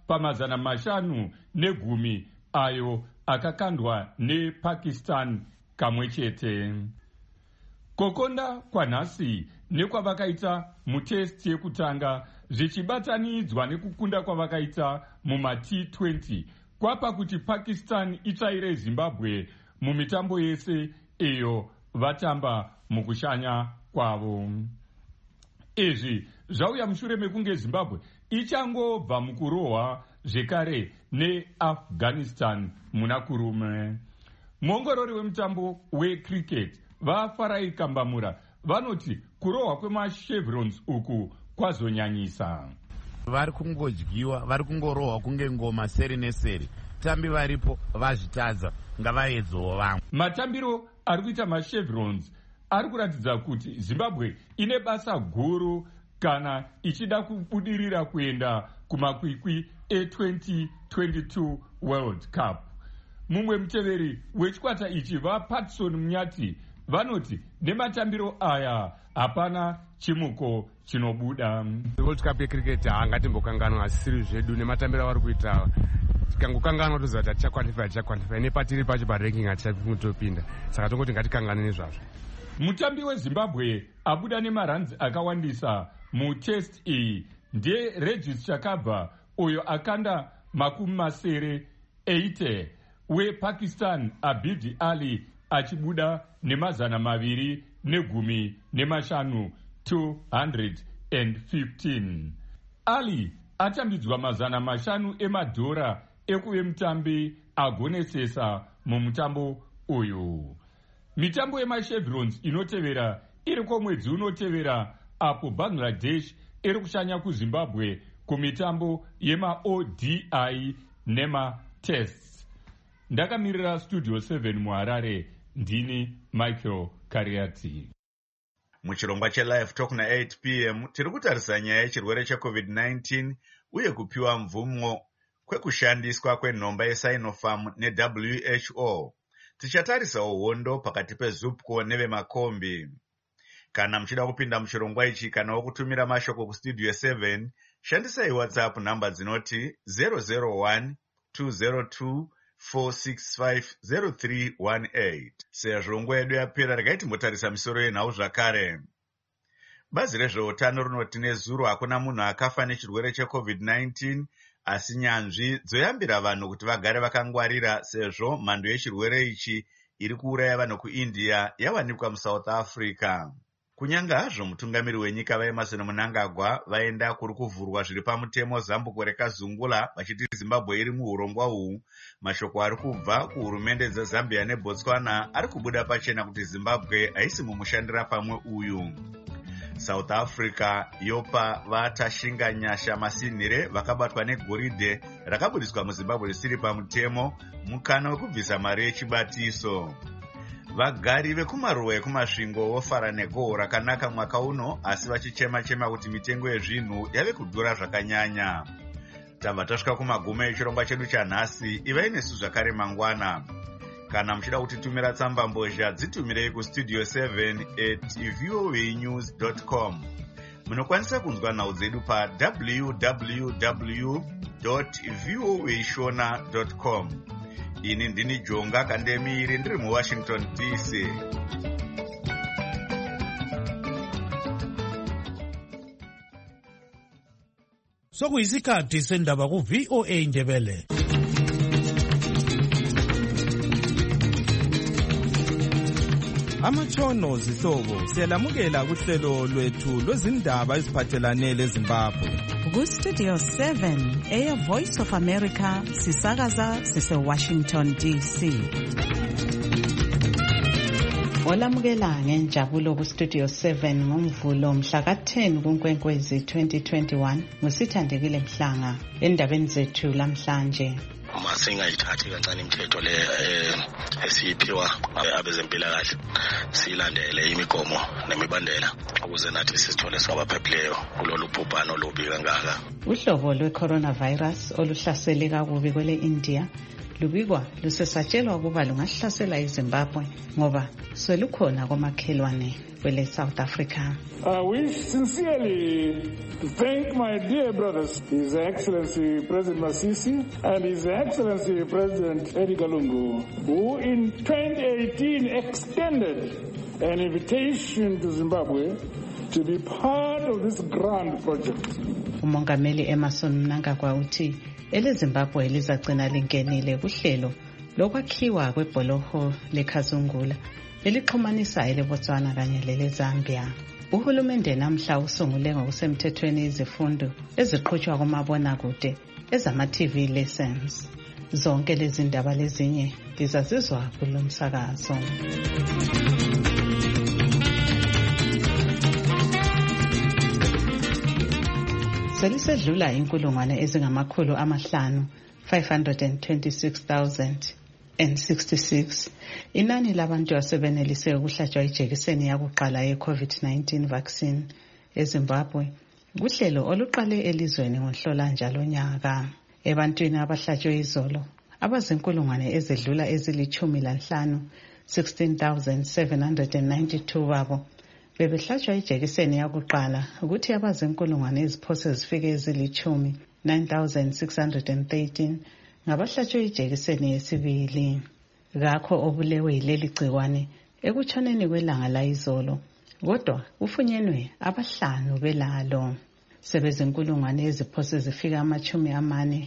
S18: pa510 ayo akakandwa nePakistan kamwe chete. Kokonda kwanhasi nekwavakaita mutest yekutanga zvichibatanidzwa nekukunda kwavakaita muma-T20 kwapa kuti Pakistan itsvaire Zimbabwe mumitambo yese iyo vatamba mukushanya kwavo. Izvi zvauya mushure mekunge Zimbabwe ichangobva mukurohwa zvekare neAfghanistan muna kurume. Muongorori wemutambo wecricket vaFarai Kambamura vanoti kurohwa kwemachevrons uku kwazonyanyisa.
S19: Vari kungodyiwa, vari kungorohwa kunge ngoma seri neseri. Tambi varipo vazvitadza, ngavaedzewo vamwe.
S18: Matambiro ari kuita machevrons ari kuratidza kuti Zimbabwe ine basa guru kana ichida kubudirira kuenda kumakwikwi e2022 World Cup. Mumwe muteveri wechikwata ichi vaPatson Munyati vanoti nematambiro aya hapana chimuko chinobuda.
S20: World Cup yecricket haangatimbokanganwa, asi siri zvedu nematambiro avari kuita tikangokanganwa toziva kuti tichakwanify nepatiri pacho paranking hatichakutopinda, saka tongoti ngatikanganwe nezvazvo.
S18: Mutambi weZimbabwe abuda nemaranzi akawandisa mutest iyi ndeRegis Chakabva uyo akanda 80 wePakistan Abidi Ali achibuda ne215 215. Ali atambidzwa 500 emadhora ekuve mutambi agonesesa mumutambo uyu. Mitambo yemachevrons inotevera iri kwomwedzi unotevera apo Bangladesh iri kushanya kuZimbabwe kumitambo yemaODI nematests. Ndakamirira Studio 7 muHarare, ndini Michael Kariati.
S1: Muchirongwa cheLive Talk na8 p.m. tiri kutarisa nyaya yechirwere cheCovid-19 uye kupiwa mvumo kwekushandiswa kwenhomba yeSinopharm neWHO. Tichatarisawo hondo pakati peZupco nevemakombi. Kana muchida kupinda muchirongwa ichi kana wokutumira mashoko kustudio 7, shandisai WhatsApp namba dzinoti 001 202 4650318. Sezvo nguva yedu yapera, regai timbotarisa misoro yenhau zvakare. Bazi rezveutano rinoti nezuro hakuna munhu akafa nechirwere cheCovid-19, asi nyanzvi dzoyambira vanhu kuti vagare vakangwarira sezvo mhando yechirwere ichi iri kuuraya vanhu kuIndia yawanikwa muSouth Africa. Kunyanga hazvo mutungamiri wenyika vaEmmerson Mnangagwa vaenda kuri kuvhurwa zviri pamutemo zambuko rekazungula vachiti Zimbabwe iri muurongwa uhu, mashoko ari kubva kuhurumende dzeZambia neBotswana ari kubuda pachena kuti Zimbabwe haisi mumushandira pamwe uyu. South Africa yopa vatashinganyasha masinhire vakabatwa negoridhe rakabudiswa muZimbabwe risiri pamutemo mukana wekubvisa mari yechibatiso. Vagari vekumaruwa ekumasvingo vofara negoo rakanaka mwaka uno, asi vachichema-chema kuti mitengo yezvinhu yave kudhura zvakanyanya. Tabva tasvika kumagumo echirongwa chedu chanhasi. Ivai nesu zvakare mangwana. Kana muchida kutitumira tsamba mbozha, dzitumirei kustudio 7@voanews.com. Munokwanisa kunzwa nhau dzedu pa www.voashona.com. Ini ndini Jonga Kandemiri, ndiri muWashington DC.
S21: Sokuyisikhathi sendaba ku VOA Ndebele.
S22: Amatshono zihlobo siyalamukela kuhlelo lwethu lwezindaba eziphathelane leZimbabwe.
S2: Ku-Studio 7 eya Voice of America sisakaza sise-Washington DC. Olamukela ngenjabulo ku-Studio 7 ngomvulo mhla ka-10 kuNkwenkwezi 2021 ngusithandekile Mhlanga endabeni zethu lamhlanje.
S23: Masingayithathi kancane imithetho le esiyiphiwa abezempilakahle, silandele imigomo nemibandela ukuze nathi sisithole sabaphephileyo kulolu bhubhano olubi kangaka.
S2: Uhlobo lwe-coronavirus oluhlasele kakubi kwele India lubikwa lusesatshelwa ukuba lungahlasela iZimbabwe ngoba selukhona komakhelwane kwele South Africa.
S7: I wish sincerely to thank my dear brothers, His Excellency President Masisi and His Excellency President Edgar Lungu, who in 2018 extended an invitation to Zimbabwe to be part of this grand project.
S2: Umongameli Emerson Mnangagwa uthi eleZimbabwe lizagcina lingenile kuhlelo lokwakhiwa kwebholoho leKazungula elixhumanisa eleBotswana kanye leleZambia. Uhulumende namhla usungule ngokusemthethweni izifundo eziqhutshwa kumabonakude ezama-TV lessons. Zonke lezi ndaba lezinye lizazizwa kulo msakazo. Selisedlula inkulungwane ezingamakhulu amahlanu 526,066 inani labantu asebenelise ukuhlatshwa ijekiseni yakuqala ye-COVID-19 vaccine eZimbabwe kuhlelo oluqale elizweni ngoNhlolanja lonyaka. Ebantwini abahlatshwe izolo abazinkulungwane ezedlula ezili-15 16,792 babo bebehlatshwa ijekiseni yakuqala ukuthi abazinkulungwane eziphose zifike ezili-10 9,613 ngabahlatshwe ijekiseni yesibili. Ngakho obulewe yileli gciwane ekutshoneni kwelanga layizolo, kodwa kufunyenwe abahlanu belalo. Sebezinkulungwane eziphose zifika ama-40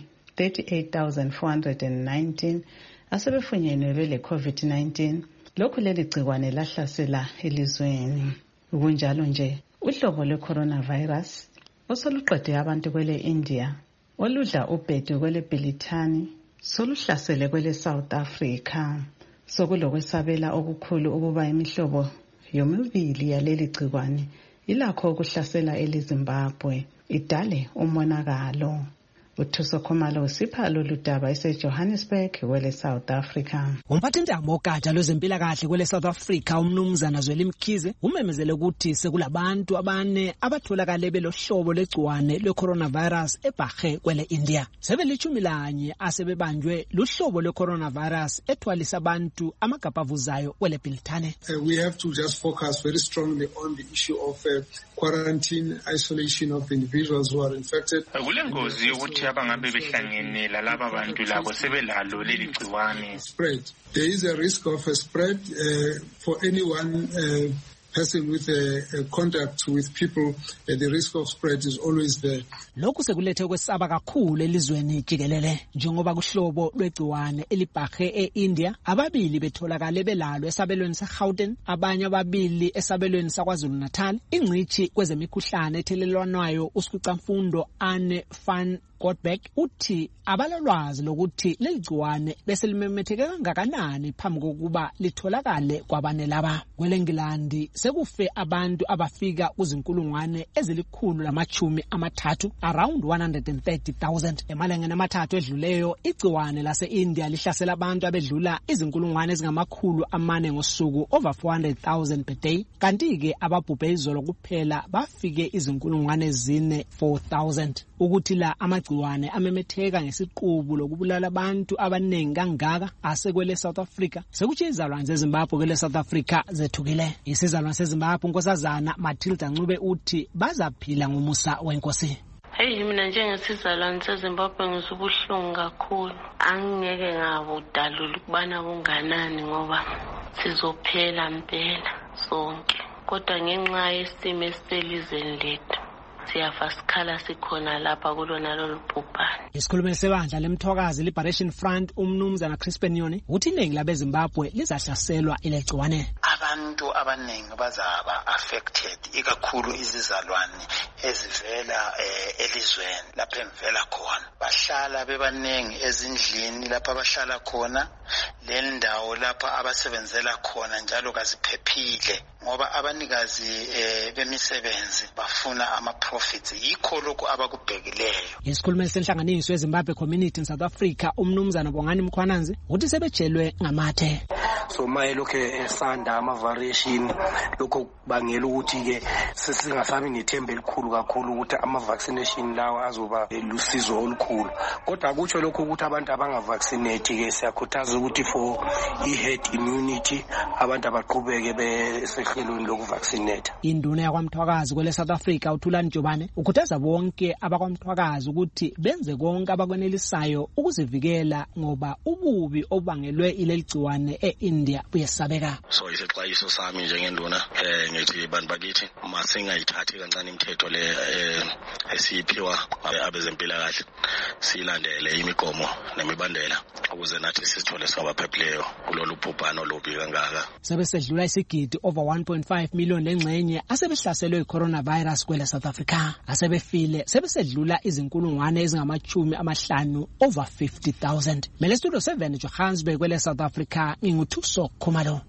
S2: 38,419 asebefunyenwe bele COVID-19. Lokhu leli gciwane lahlasela elizweni. Kunjalo nje uhlobo lwe-coronavirus osoluqede abantu kwele India oludla ubhedu kwele Bhilithani soluhlasele kwele South Africa. Sokulokwesabela okukhulu ukuba imihlobo yomibili yaleli gciwane ilakho ukuhlasela eleZimbabwe idale umonakalo. Uthuso Khumalo usipha lolu daba eseJohannesburg kwele South Africa.
S24: Umphathintambo wogatsha lwezempilakahle kwele South Africa umnumzana Zweli Mkhize umemezele ukuthi sekulabantu abane abatholakale belohlobo legciwane lwe-coronavirus ebhahe kwele India. Sebeli-11 asebebanjwe luhlobo lwe-coronavirus ethwalisa abantu amagabavuzayo kwele Bhilithane.
S25: We have to just focus very strongly on the issue of quarantine, isolation of the individuals who are infected.
S4: Kulengozi yokuthi abangabe behlangene lalaba bantu labo sebelalo leli gciwane.
S25: Spread. There is a risk of a spread for anyone person with a contact with people. The risk of spread is always there.
S24: Lokhu sekulethe kwesaba kakhulu elizweni jikelele njengoba kuhlobo lwegciwane elibhahe eIndia ababili betholakale belalo esabelweni seGauteng, abanye ababili esabelweni saKwaZulu Natal. Ingcithi kwezemikhuhlane ethelelwanwayo uSikucamfundo Anne van Goldberg uthi abalolwazi lokuthi leligciwane bese limemetheke kangakanani phambi kokuba litholakale kwabane laba. KweleNgilandi sekufe abantu abafika kuzinkulungwane ezili-130, around 130,000. Emalangeni amathathu edluleyo igciwane lase-India lihlasela abantu abedlula izinkulungwane ezingama-400 ngosuku, over 400,000 per day. Kanti-ke ababhubhe izolo kuphela bafike izinkulungwane ezine 4,000. Ukuthi la amagciwane amemetheka ngesiqubu lokubulala abantu abaningi kangaka asekwele South Africa, sekuthi izalwane zeZimbabwe kwele South Africa zethukile. Isizalwane seZimbabwe unkosazana Matilda Ncube uthi bazaphila ngomusa wenkosi.
S3: Hey, mina njengesizalwane seZimbabwe ngizubuhlungu kakhulu. Angeke ngabudalula ukubana bunganani ngoba sizophela impela sonke. Kodwa ngenxa yesimo eselizweni lethu siyafa sikhala sikhona lapha kulona lolu bhubhane.
S24: Isikhulumeli sebandla lemthokazi Liberation Front umnumzana Crispin Nyoni uthi iningi labeZimbabwe lizahlaselwa ilegciwane.
S5: Abantu abaningi bazaba affected, ikakhulu izizalwane ezivela elizweni lapha emvela khona. Bahlala bebaningi ezindlini lapha abahlala khona, le ndawo lapha abasebenzela khona njalo kaziphephile ngoba abanikazi bemisebenzi bafuna ama-profits. Yikho lokhu abakubhekileyo.
S24: Isikhulumeli senhlanganiso yeZimbabwe Community in South Africa umnumzana Bongani Mkhwananzi uthi sebejelwe ngamathe.
S6: So maye lokho esanda ama-variation lokho bangela ukuthi-ke sesingasabi nethemba elikhulu kakhulu ukuthi ama-vaccination lawa azoba lusizo olukhulu. Kodwa akutsho lokho ukuthi abantu abanga-vaccinate-ke siyakhuthaza ukuthi for i-herd immunity abantu abaqhubeke besehlelweni lokuvaccinate.
S24: Induna yakwamthwakazi kwele South Africa uThulani Jobane ukhuthaza bonke abakwamthwakazi ukuthi benze konke abakwenelisayo ukuzivikela ngoba ububi obangelwe ileligciwane eIndia buyesabeka.
S23: So isixwayiso sami njengenduna ngithi bantu bakithi masingayithathi kancane imithetho le esiphiwa abezempilakahle, silandele imigomo nemibandela ukuze nathi sithole sabaphephileyo kulolu bhubhane olubi kangaka.
S24: Sebesedlula isigidi over 1.5 million lengxenye asebehlaselwe i-coronavirus kwele South Africa. Asebefile sebesedlula izinkulungwane ezingama-50 over 50,000. Mele Studio 7 Johannesburg kwele South Africa nginguthuso Khumalo.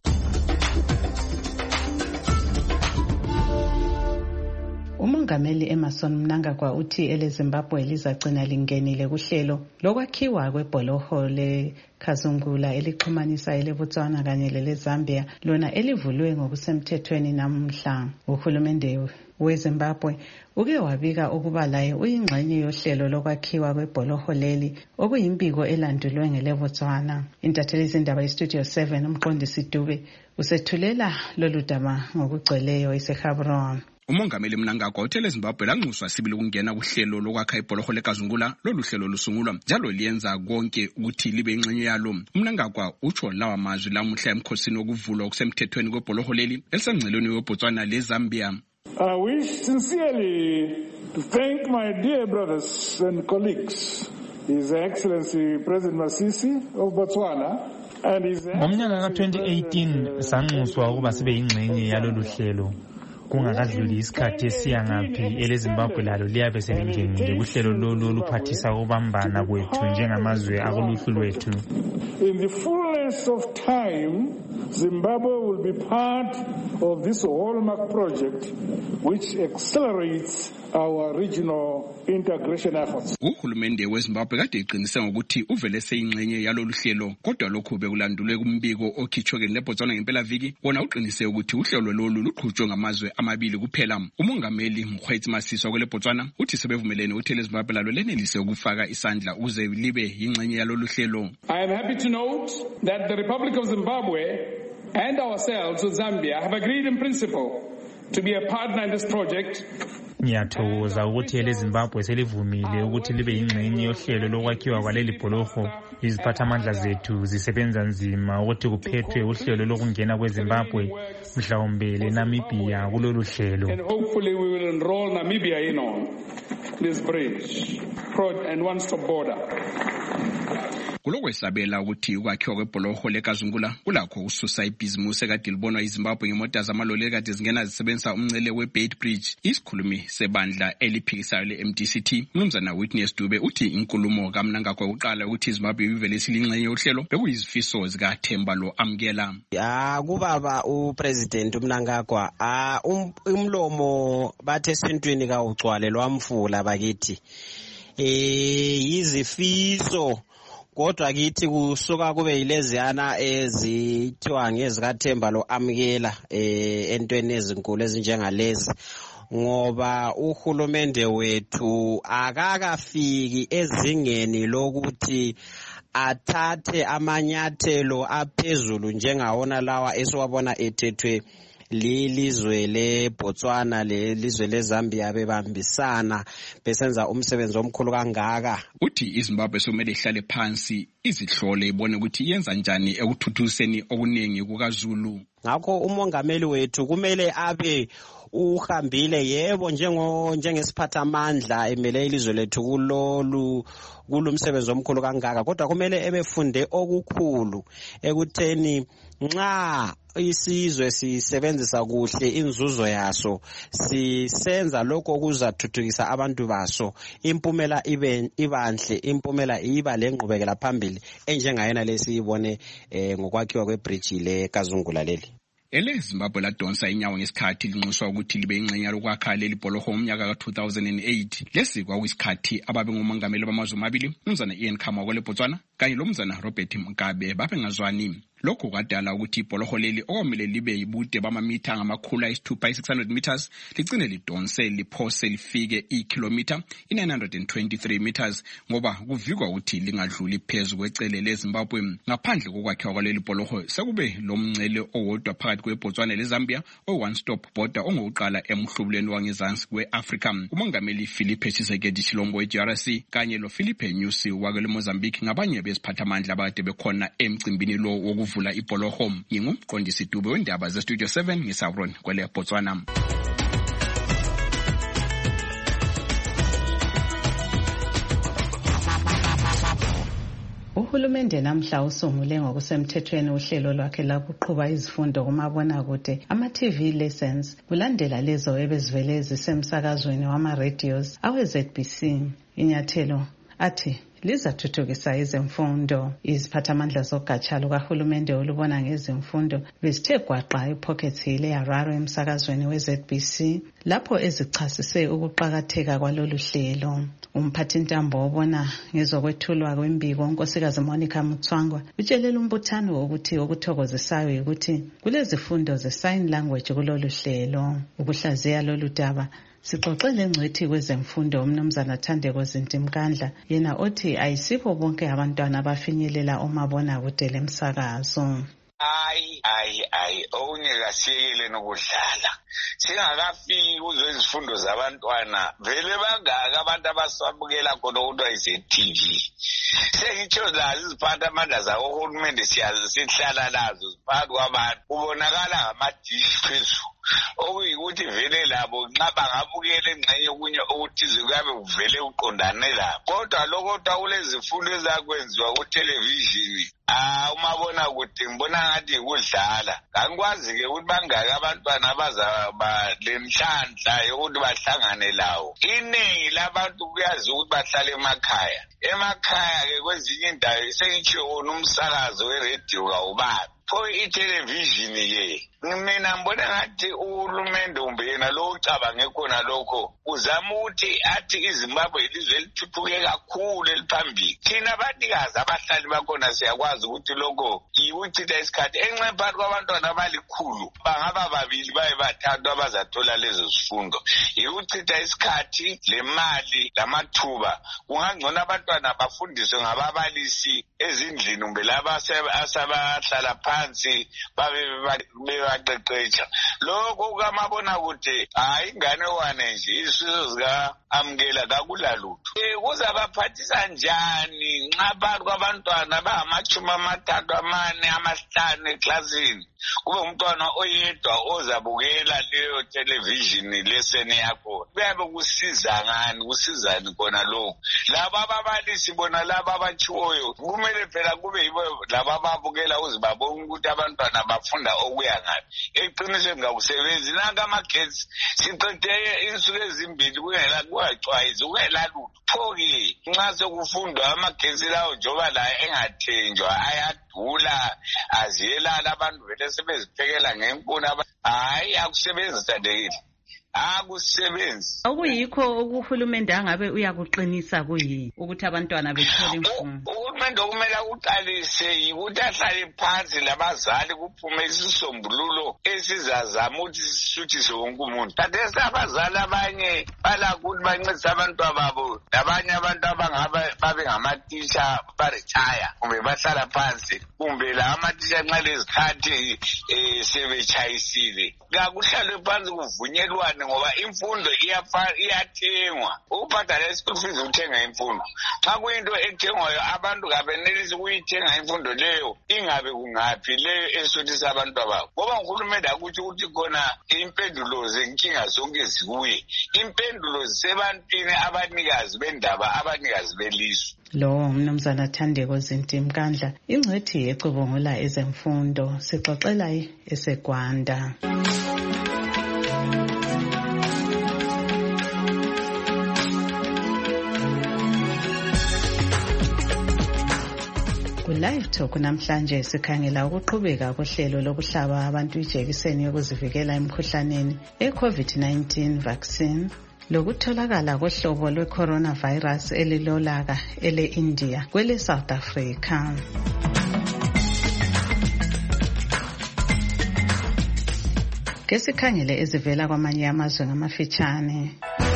S2: Umongameli Emmerson Mnangagwa uthi eleZimbabwe lizagcina lingenile kuhlelo lokwakhiwa kwebholoho leKazungula elixhumanisa eleBotswana kanye leleZambia, lona elivulwe ngokusemthethweni namhla. Uhulumende weZimbabwe uke wabika ukuba laye uyingxenye yohlelo lokwakhiwa kwebholoho leli okuyimbiko elandulwe ngeleBotswana. Intatheli zindaba yeStudio 7 umqondisi Dube usethulela lolu daba ngokugcweleyo eseGaborone.
S8: Umongameli Mnangagwa uthe leZimbabwe lanxuswa sibili ukungena kuhlelo lokwakha ibholoho leKazungula. Lolu hlelo lusungulwa njalo liyenza konke ukuthi libe ingxenye yalo. Mnangagwa utsho lawa mazwi lamuhla emkhosini wokuvulwa okusemthethweni kwebholoho leli elisengceleni weBotswana leZambia.
S7: I wish sincerely to thank my dear brothers and colleagues, His Excellency President Masisi of Botswana and His
S4: Ngomnyaka ka-2018 sanxuswa ukuba sibe ingxenye yalolu hlelo. Kungakadluli isikhathi esiyangaphi eleZimbabwe lalo liyabe selingenile kuhlelo lolu oluphathisa ukubambana kwethu njengamazwe akuluhlu lwethu.
S7: In the fullness of time, Zimbabwe will be part of this hallmark project which accelerates our regional integration efforts.
S8: Uhulumende weZimbabwe kade eqinise ngokuthi uvele seyingxenye yalolu hlelo, kodwa lokhu bekulandulwe kumbiko okhitshwe leBotswana ngempelaviki. Wona uqinise ukuthi uhlelo lolu luqhutshwe ngamazwe amabili kuphela. Umongameli Mkhwetsi Masisi kweleBotswana uthi sebevumelene ukuthi leZimbabwe lalo lenelise ukufaka isandla ukuze libe yingxenye yalolu hlelo.
S7: I am happy to note that the Republic of Zimbabwe and ourselves with Zambia have agreed in principle to be a partner in this project.
S4: Ngiyathokoza ukuthi eleZimbabwe selivumile ukuthi libe yingxenye yohlelo lokwakhiwa kwaleli bholoho. Iziphathamandla zethu zisebenza nzima ukuthi kuphethwe uhlelo lokungena kweZimbabwe mhlawumbe leNamibia kulolu hlelo.
S7: And hopefully we will enroll Namibia in on this bridge and one-stop border.
S8: kulokwesabela ukuthi ukwakhiwa kwebholoho lekazungula kulakho ukususa ibhizimusi ekade libonwa iZimbabwe ngemota zamaloli ekade zingena zisebenzisa umngcele we-Beit Bridge. Isikhulumi sebandla eliphikisayo le-MDCT uMnumzana Witness Dube uthi inkulumo kaMnangagwa uqala ukuthi iZimbabwe ivele silingxenye yohlelo bekuyizifiso zikaThemba lo amkela.
S9: Kubaba uPresident uMnangagwa umlomo bathe esintwini kawugcwale lwamfula bakithi yizifiso kodwa kithi kusuka kube yileziyana ezithiwa ngezikaThemba lo amkela entweni ezinkulu ezinjengalezi ngoba uhulumende wethu akakafiki ezingeni lokuthi athathe amanyathelo aphezulu njengawona lawa esiwabona ethethwe lilizwe leBotswana lelizwe leZambia bebambisana besenza umsebenzi omkhulu kangaka.
S8: Uthi iZimbabwe somele ihlale phansi izihlole ibone ukuthi yenza njani ekuthuthuseni okuningi kukaZulu.
S9: Ngakho umongameli wethu kumele abe uhambile yebo njengesiphathamandla emele ilizwe lethu kulumsebenzi omkhulu kangaka kodwa kumele ebefunde okukhulu ekutheni nxa isizwe sisebenzisa kuhle inzuzo yaso sisenza lokho okuzathuthukisa abantu baso impumela ibanhle impumela iba lengqubekela phambili enjengayena lesiyibone ngokwakhiwa kwebridge lekazungula leli.
S8: EleZimbabwe ladonsa inyawo ngesikhathi linxuswa ukuthi libe ingxenye lokwakha leli bholoho umnyaka ka-2008. Lesi kwakuyisikhathi ababe ngumongameli bamazwe amabili uMnumzana Ian Khama kweleBotswana kanye loMnumzana Robert Mugabe babengazwani. Lokhu kwadala ukuthi ibholoho leli okwamele libe yibude bamamitha ngamakhulu ayisithupha 600 meters ligcine lidonse liphose lifike ikilometer 923 meters ngoba kuvikwa ukuthi lingadluli phezu kwecele leZimbabwe. Ngaphandle kokwakhiwa kwaleli bholoho sekube lomngcele owodwa phakathi kweBotswana leZambia one stop border ongokuqala emhlubulweni wangezansi kwe-Afrika. Umongameli Philippe Tshisekedi Tshilombo we-DRC kanye loPhilippe Nyusi wakele Mozambique ngabanye beziphathamandla abade bekhona emcimbini lo wokuvula ibholoho. Ngingumqondisi Dube wendaba zeStudio 7 ngiSavron kwele Botswana.
S2: Uhulumende namhla usungule ngokusemthethweni uhlelo lwakhe lokuqhuba izifundo kumabonakude ama-TV lessons kulandela lezo ebezivele zisemsakazweni wama-radios awe-ZBC. Inyathelo athi lizathuthukisa izemfundo. Iziphathamandla zogatsha lukahulumende olubona ngezemfundo bezithe gwaqa ePocket Hill eHarare emsakazweni we-ZBC lapho ezichasise ukuqakatheka kwalolu hlelo. Umphathintambo obona ngezokwethulwa kwembiko unkosikazi Monica Mutswangwa utshelele umbuthano ukuthi okuthokozisayo ukuthi kulezifundo ze-sign language kulolu hlelo. Ukuhlaziya lolu daba sixoxele ngcwethi kwezemfundo uMnumzana Thandeko Zintimkandla yena othi ayisibo bonke abantwana abafinyelela umabonakude lemsakazo.
S11: Okunye kasiyekele nokudlala singakafiki kuzo izifundo zabantwana vele bangaka abantu abasabukela khona okuthiwa ize-TV. Sengitsho lazo iziphathamandla zakohulumende sihlala lazo ziphakathi kwabantu kubonakala ngamadishi phezulu okuyikuthi vele labo nxa bangabukela engxenye okunye okuthize kuyabe kuvele kuqondane labo kodwa lokho kulezifundo ezakwenziwa kuthelevishini umabonakude ngibona ngathi yikudlala. Angikwazi-ke ukuthi bangaka abantwana abazaba lenhlanhla yokuthi bahlangane lawo. Iningi labantu kuyazi ukuthi bahlala emakhaya-ke kwezinye indawo sengitsho wona umsakazo werediyo kawubabi pho ithelevishini-ke mina ngibona ngathi uhulumende kumbe yena lo ucabange khona lokho uzama ukuthi athi iZimbabwe ilizwe elithuthuke kakhulu eliphambili. Thina batikazi abahlali bakhona siyakwazi ukuthi lokho yikuchitha isikhathi enxe phakathi kwabantwana abalikhulu bangaba babili baye bathathu abazathola lezo zifundo. Yikuchitha isikhathi lemali lamathuba. Kungangcono abantwana bafundiswe ngababalisi ezindlini kumbe laba asabahlala phansi baqeqetsha. Lokho kamabonakude ingane wane nje isizo zika-amkela kakulalutho. Kuzabaphathisa njani nxa phakathi kwabantwana abangamashumi 34 eklasini kube umntwana oyedwa ozabukela leyo televishini leseni yakho? Kuyabe kusizani khona lokho? Laba ababalisi bona laba abatshiwoyo kumele kumele phela kube yibo laba ababukela uzibabona ukuthi abantwana bafunda okuya ngaphi. Eqinisweni ngakusebenzi naka amagetsi siqede insuku ezimbili kungacwayizi kungela lutho. Pho-ke nxa sekufundwa amagetsi lawo njoba la engathenjwa ayadula aziyelala abantu vele sebeziphekela ngenkuni. Hayi akusebenzi Thandekile. Akusebenzi.
S2: Okuyikho ukuhulumende angabe uyakuqinisa kuyini ukuthi abantwana bethole imfundo.
S11: Uhulumende okumele uqalise ukuthi ahlale phansi labazali kuphume isisombululo esizazama ukuthi sisuthise wonke umuntu. Kanti abazali abanye balakuthi bancedise abantwana babo labanye abantu babe ngamatisha baretire kumbe bahlala phansi kumbe la amatisha nxa lezikhathi sebetshayisile. Kakuhlalwe phansi kuvunyelwane ngoba imfundo iyathengwa. Ukubhadala school fees uthenga imfundo. Xa kuyinto ethengwayo abantu kabenelisi ukuyithenga imfundo leyo ingabe kungaphi leyo esuthisa abantu babo. Ngoba uhulumende akuthi ukuthi khona impendulo zenkinga zonke zikuye. Impendulo zisebantwini abanikazi bendaba abanikazi belizwe.
S2: Lo mnumzana Thandeko Zintimkandla ingcwethi ecubungula ezemfundo sixoxela eseGwanda. Live Talk namhlanje sikhangela ukuqhubeka kohlelo lokuhlaba abantu ijekiseni yokuzivikela emkhuhlaneni e-COVID-19 vaccine lokutholakala kohlobo lwe-coronavirus elilolaka ele-India kwele-South Africa. Ke sikhangele ezivela kwamanye amazwe ngamafitshane.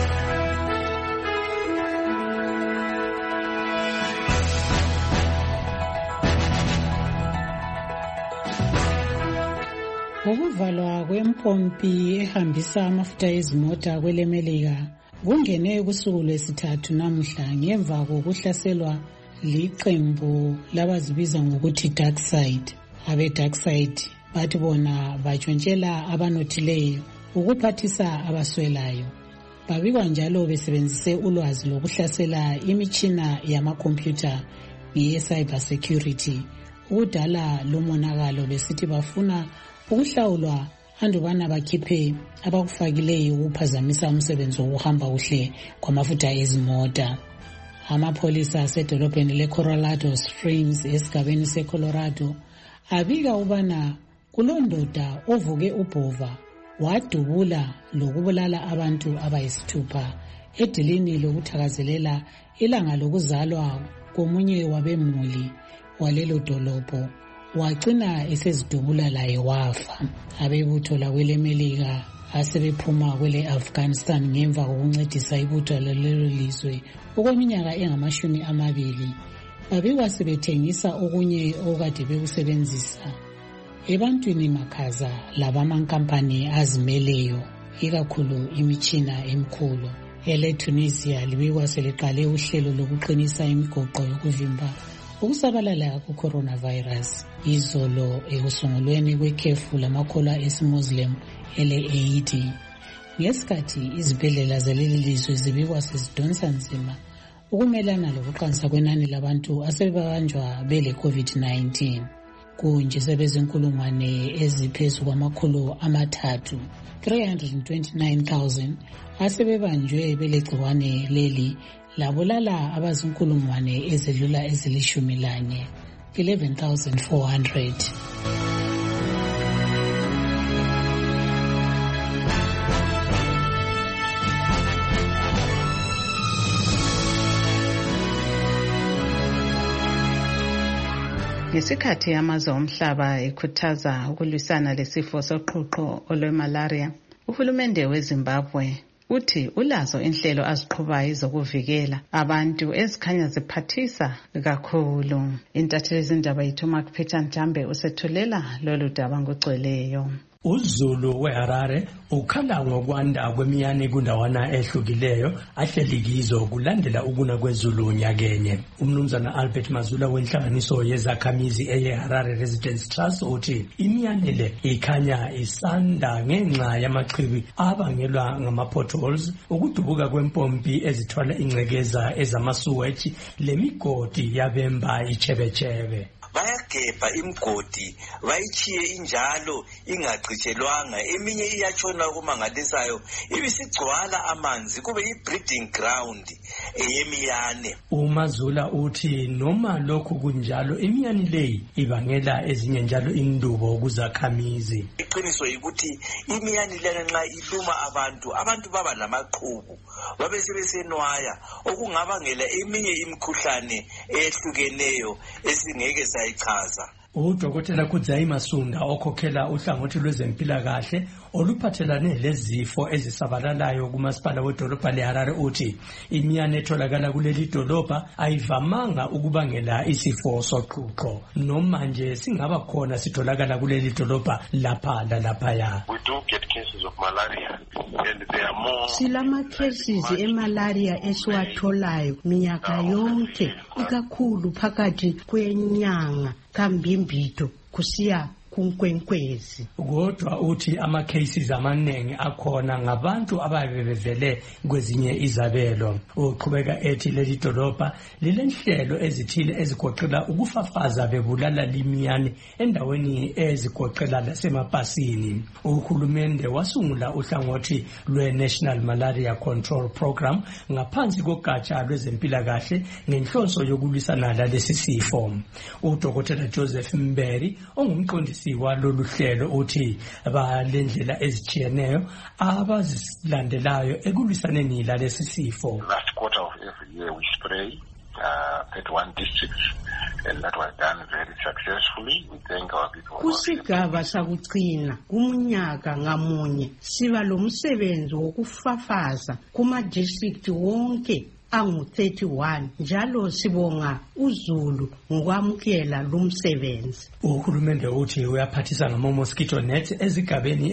S10: Ukuvalwa kwempompi ehambisa amafutha ezimota kweleMelika kungene kusuku lwesithathu namuhla ngemva kokuhlaselwa liqembu labazibiza ngokuthi Dark Side. Abe Dark Side bathi bona batshontshela abanothileyo ukuphathisa abaswelayo. Babikwa njalo besebenzise ulwazi lokuhlasela imitshina yamakhompyutha ye-cyber security ukudala lo monakalo besithi bafuna ukuhlawulwa andubana bakhiphe abakufakileyo ukuphazamisa umsebenzi wokuhamba kuhle kwamafutha ezimota. Amapholisa asedolobheni le-Colorado Springs esigabeni se-Colorado abika ubana kulondoda ovuke ubhova wadubula lokubulala abantu abayisithupha edilini lokuthakazelela ilanga lokuzalwa komunye wabemuli walelo dolobho. Wagcina esezidubula laye wafa. Abebutho lakweleMelika asebephuma kwele Afghanistan ngemva kokuncedisa ibutho lelo lizwe okweminyaka engama-20 babikwa sebethengisa okunye okade bekusebenzisa ebantwini makhaza labamankampani azimeleyo ikakhulu imitshina emkhulu. ETunisia libikwa seliqale uhlelo lokuqinisa imigoqo yokuvimba ukusabalala ku-coronavirus. Izolo ekusungulweni kwekhefu lamakholwa esimuslim ele-Eid. Ngesikhathi izibhedlela zaleli lizwe zibikwa sezidonsa nzima ukumelana lokuqansa kwenani labantu asebebanjwa bele COVID-19. Kunje sebezinkulungwane eziphezu kwama300 329,000 asebebanjwe belegciwane leli labulala abazinkulungwane ezedlula ezili11 11,400.
S2: Ngesikhathi amazwe omhlaba ekhuthaza ukulwisana lesifo soqhuqho olwe-malaria, uhulumende weZimbabwe uthi ulazo inhlelo aziqhubayo zokuvikela abantu ezikhanya ziphathisa kakhulu. Intatheli zindaba yethu Mark Peter Njambe usethulela lolu daba ngogcweleyo.
S12: uZulu weHarare ukhala ngokwanda kwemiyane kundawana ehlukileyo ahleli kizo kulandela ukuna kwezulu nyakenye. Umnumzana Albert Mazula wenhlanganiso yezakhamizi eyeHarare Residence Trust uthi imiyane le ikhanya isanda ngenxa yamachibi abangelwa ngama-potholes, ukudubuka kwempompi ezithwala ingcekeza ezamasuweji lemigodi yabemba ichebechebe.
S13: Bayagebha imgodi bayichiye injalo ingagcitshelwanga, eminye iyatshona okumangalisayo ibisigcwala amanzi kube yi-breeding ground eyemiyane.
S12: uMazula uthi noma lokhu kunjalo imiyane leyi ibangela ezinye njalo indubo kuzakhamizi.
S13: Iqiniso yikuthi imiyane lena nxa iluma abantu baba lamaqhubu babe sebesenwaya okungabangela eminye imikhuhlane ehlukeneyo esingeke sayichaza.
S12: Udokotela Kudzayi Masunda okhokhela uhlangothi lwezempilakahle oluphathelane lezifo ezisabalalayo kumasipala wedolobha leHarare uthi imiyane etholakala kuleli dolobha ayivamanga ukubangela isifo soqhuqho, noma nje singaba khona sitholakala kuleli dolobha lapha lalaphaya.
S14: We do get cases of malaria and there are more.
S16: Silama cases emalaria esiwatholayo minyaka yonke, ikakhulu phakathi kwenyanga kambimbito kusiya kunkwenkwezi.
S12: Kodwa uthi ama-cases amaningi akhona ngabantu ababevele kwezinye izabelo. Uqhubeka ethi leli dolobha lilenhlelo ezithile ezigoqela ukufafaza bebulala limiyane endaweni ezigoqela lasemapasini. Uhulumende wasungula uhlangothi lwe-National Malaria Control Program ngaphansi kogatsha lwezempilakahle ngenhloso yokulwisana lalesi sifo. Udokotela Joseph Mberi ongumqondisi walolu hlelo uthi balendlela ezijiyeneyo abazilandelayo ekulwisaneni lalesi sifo.
S14: Last quarter of every year we spray 31 districts and that was done very successfully. We thank our people.
S16: Kusigaba sakugcina kumnyaka ngamunye siba lo msebenzi wokufafaza kuma district wonke angu-31 njalo sibonga uZulu ngokwamukela lo msebenzi.
S12: Uhulumende uthi uyaphathisa ngama-mosquito net ezigabeni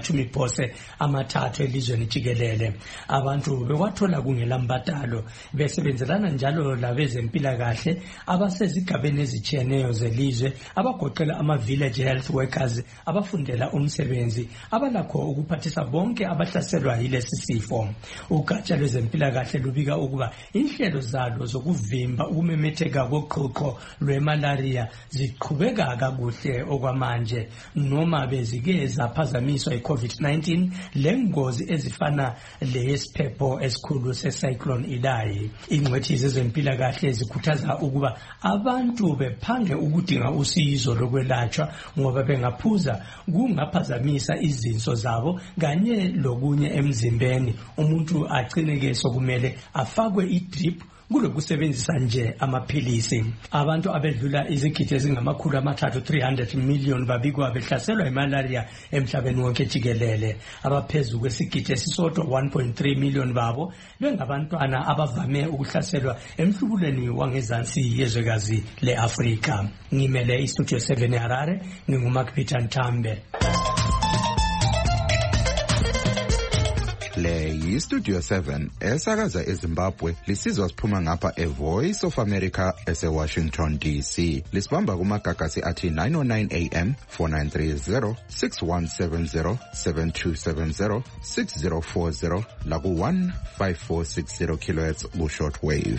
S12: ezingama-30 elizweni jikelele. Abantu bewathola kungela mbadalo besebenzelana njalo labezempilakahle abasezigabeni ezijiyeneyo zelizwe abagoqela ama-village health workers abafundela umsebenzi abalakho ukuphathisa bonke abahlaselwa yilesi sifo. Ugatsha lwezempilakahle lubika ukuba inhlelo zalo zokuvimba ukumemetheka koqhuqho lwemalaria ziqhubeka kakuhle okwamanje, noma bezike zaphazamiswa i-COVID-19 lengozi ezifana leyesiphepho esikhulu se-cyclone Idai. Ingcwethi zezempilakahle zikhuthaza ukuba abantu bephange ukudinga usizo lokwelatshwa ngoba bengaphuza kungaphazamisa izinso zabo kanye lokunye emzimbeni. Umuntu agcineke sokumele afakwe i-drip kulokusebenzisa nje amaphilisi. Abantu abedlula izigidi ezingama-300 million babikwa behlaselwa imalaria emhlabeni wonke jikelele. Abaphezu kwesigidi esisodwa 1.3 million babo bengabantwana abavame ukuhlaselwa emhlubulweni wangezansi yezwekazi le-Afrika. Ngimele iStudio 7 eHarare, nginguMark-Peter Ntambe.
S17: Le yiStudio 7 esakaza eZimbabwe lisizwa siphuma ngapha eVoice of America eseWashington DC. Lisibamba kumagagasi athi 909 AM 4930 6170 7270 6040 laku 15460 kHz ku shortwave.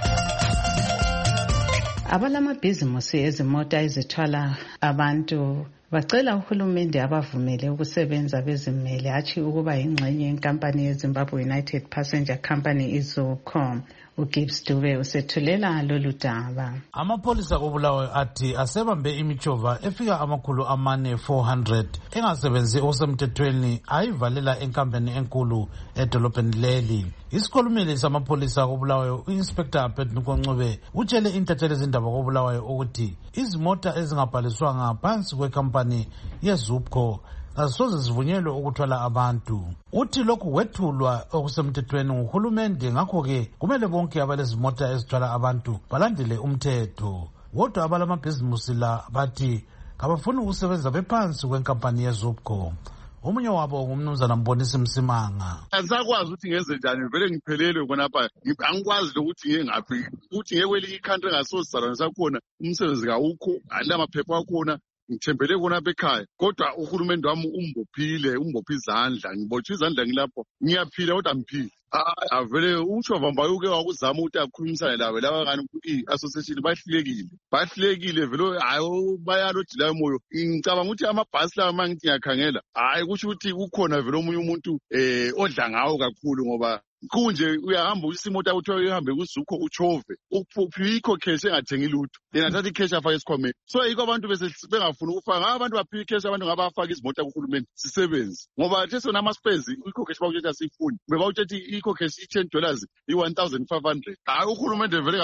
S2: Abalamabhizimusi ezimota ezithwala abantu bacela uhulumende abavumele ukusebenza bezimele hatshi ukuba ingxenye yenkampani yeZimbabwe United Passenger Company iZUCOM. uGibbs Dube usethulela lolu daba.
S21: Amapholisa koBulawayo athi asebambe imichova efika 400 engasebenzi osemthethweni ayivalela enkampeni enkulu edolobheni leli. Isikhulumeli samapholisa koBulawayo uInspector Petnuko Ncube utshele intatheli ezindaba koBulawayo ukuthi izimota ezingabhaliswanga phansi kwekampani yeZUPCO azisoze zivunyelwe ukuthwala abantu. Uthi lokhu wethulwa okusemthethweni nguhulumende, ngakho-ke kumele bonke abalezimota ezithwala abantu balandele umthetho. Kodwa abalamabhizimusi la bathi kabafuni ukusebenza bephansi kwenkampani yeZUPCO. Omunye wabo ngumnumzana Mbonisi Msimanga.
S1: Azakwazi ukuthi ngenze njani vele ngiphelele khonapha. Angikwazi ukuthi ngiye ngaphi. Ukuthi ngiye kweli country ngasozalwa sakhona umsebenzi kawukho, alamaphepha akhona. Ngithembele khona bekhaya kodwa uhulumende wami umbophe izandla ngibotshwe izandla ngilapho ngiyaphila kodwa ngiphila avele uShovamba uke wakuzama ukuthi akhulumisane lawe laba ngani i-association bahlekile vele hayi bayalodila moyo. Ngicabanga ukuthi amabhasi lawa mangithi ngiyakhangela hayi kusho ukuthi ukhona vele omunye umuntu odla ngawo kakhulu ngoba kunje uyahamba usimota uthiwa uhambe kuZUPCO uchove uphiwe cash engathengi lutho yena thatha icash afake esikhwameni. So yiko abantu bese bengafuna ukufaka abantu baphiwe cash abantu ngabafaka izimota kuhulumeni sisebenzi ngoba the sona ama spares cash bawuthetha sifuni bebawuthetha cash $10 i-1500. Hayi uhulumende vele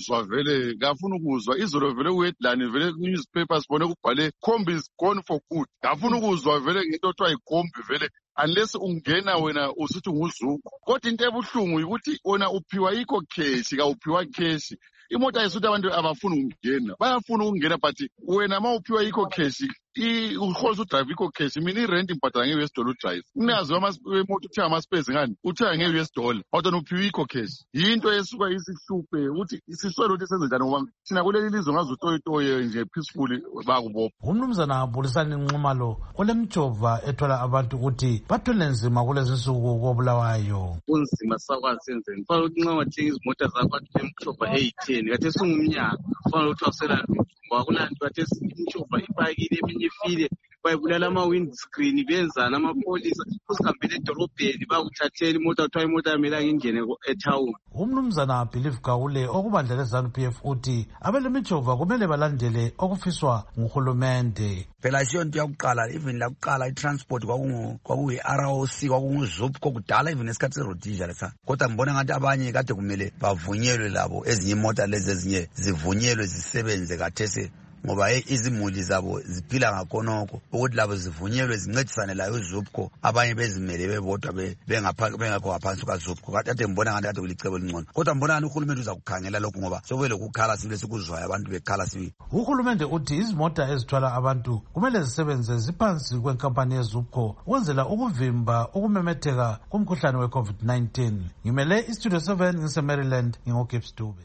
S1: ngafuna ukuzwa izolo vele uheadline vele newspapers bone kubhale Kombi is gone for good. Ngafuna ukuzwa vele ngento othiwa iKombi vele unless ungena wena usithi nguZUPCO. Kodwa into ebuhlungu ukuthi wena uphiwa cash kawuphiwa cash. Imota ayisuthi abantu abafuna ukungena bayafuna ukungena but wena mawuphiwa cash uhoza udrive cash mina irent impatha nge-$US drive umnikazi wemoto uthenga ama-spares ngani uthenga nge-$US kodwa uphiwe cash. Yinto esuka isihluphe ukuthi siswele ukuthi senze njani ngoba thina kuleli lizwe ngazi utoyitoye nje peaceful bakubopha.
S21: Umnumzana Bulisani Nxumalo olemjova ethola abantu ukuthi bathwele nzima kulezi nsuku koBulawayo.
S15: Kunzima sakwazi senzeni kufanele ukuthi nxa wathenga izimota zakho athi emjova 810 kade singumnyaka kufanele ukuthi wasela wakulanti bathe imjova ipakile eminye ifile bayibulala ama-windscreen benzana amapolisa kusihambele edolobheni bakuthathela imoto kuthiwa imoto yamelanga ingene etown.
S21: Umnumzana Believe Gawule okubandlela ZANU-PF uthi abelemijova kumele balandele okufiswa nguhulumende.
S18: Phela siyo nto yakuqala even lakuqala i-transport kwakuyi-ROC kwakunguZUPCO kudala even esikhathi se-Rhodesia lesa kodwa ngibona ngathi abanye kade kumele bavunyelwe labo ezinye imota lezi ezinye zivunyelwe zisebenze kathesi ngoba izimuli zabo ziphila ngakhonokho ukuthi labo zivunyelwe zincedisane layo uZUPCO abanye bezimele bebodwa bengakho ngaphansi kukaZUPCO. Kade ngibona ngathi kade kulicebo elingcono kodwa ngibona ngathi uhulumende uza kukhangela lokhu ngoba sobele ukukhala sibile sikuzwayo abantu bekhala sibi.
S21: Uhulumende uthi izimota ezithwala abantu kumele zisebenze ziphansi kwenkampani yeZUPCO ukwenzela ukuvimba ukumemetheka kumkhuhlane we-COVID-19. Ngimele iStudio 7 ngise-Maryland ngingoGibbs Dube.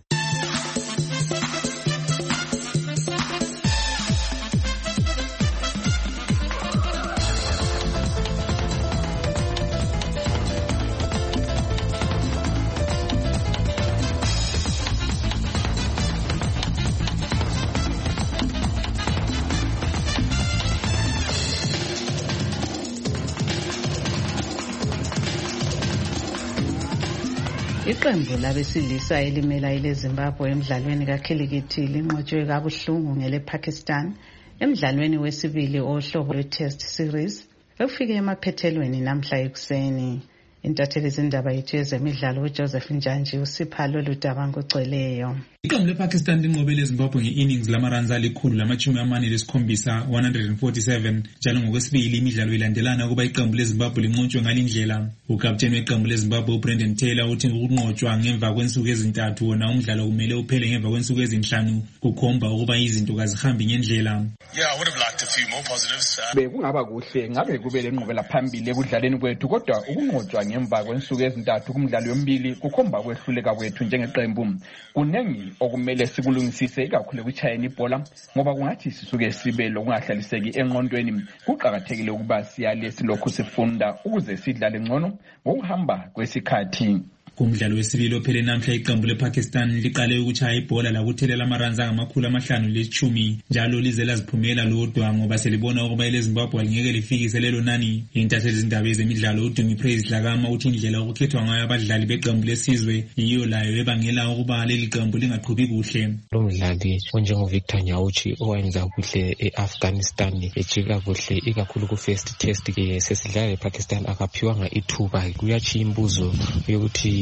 S2: Iqembu labesilisa elimela ileZimbabwe emidlalweni kakhilikithi linqotshwe kabuhlungu ngelePakistan emidlalweni wesibili ohlobo lwe-Test series ekufike emaphethelweni namhla ekuseni. Intatheli zindaba yethu yezemidlalo uJoseph Njanji usipha lolu daba ngokugcweleyo.
S19: Iqembu lePakistan linqobele iZimbabwe nge-innings lamaruns alikhulu-47 147 njalo ngokwesibili imidlalo ilandelana ukuba iqembu leZimbabwe linqotshwe ngalindlela. Ukapteni weqembu leZimbabwe uBrendan Taylor uthi ukunqotshwa ngemva kwensuku ezintathu wona umdlalo kumele uphele ngemva kwensuku ezinhlanu kukhomba ukuba izinto kazihambi ngendlela.
S20: Bekungaba kuhle ngabe kube lenqubela phambili ekudlaleni kwethu kodwa ukunqotshwa ngemva kwensuku ezintathu kumdlalo yomibili kukhomba kwehluleka kwethu njengeqembu. Kunengi okumele sikulungisise ikakhulu ekuchayeni ibhola ngoba kungathi sisuke sibe lokungahlaliseki engqondweni. Kuqakathekile ukuba siyale silokhu sifunda ukuze sidlale ngcono ngokuhamba kwesikhathi.
S19: Kumdlalo wesibili ophele namhla iqembu lePakistan liqale ukuchaya ibhola lakuthelela amaruns angama-510 njalo lize laziphumela lodwa ngoba selibona ukuba ileZimbabwe alingeke lifikise lelo nani. Intatheli zindaba ezemidlalo uDumi Praise Dlakama uthi indlela okukhethwa ngayo abadlali beqembu lesizwe yiyo layo ebangela ukuba leli qembu lingaqhubi kuhle.
S26: Lo mdlali onjengoVictor Nyauchi owayenza kuhle e-Afghanistan ejika kuhle ikakhulu ku-first test sesidlala lePakistan akaphiwanga ithuba. Kuyatshiya imbuzo yokuthi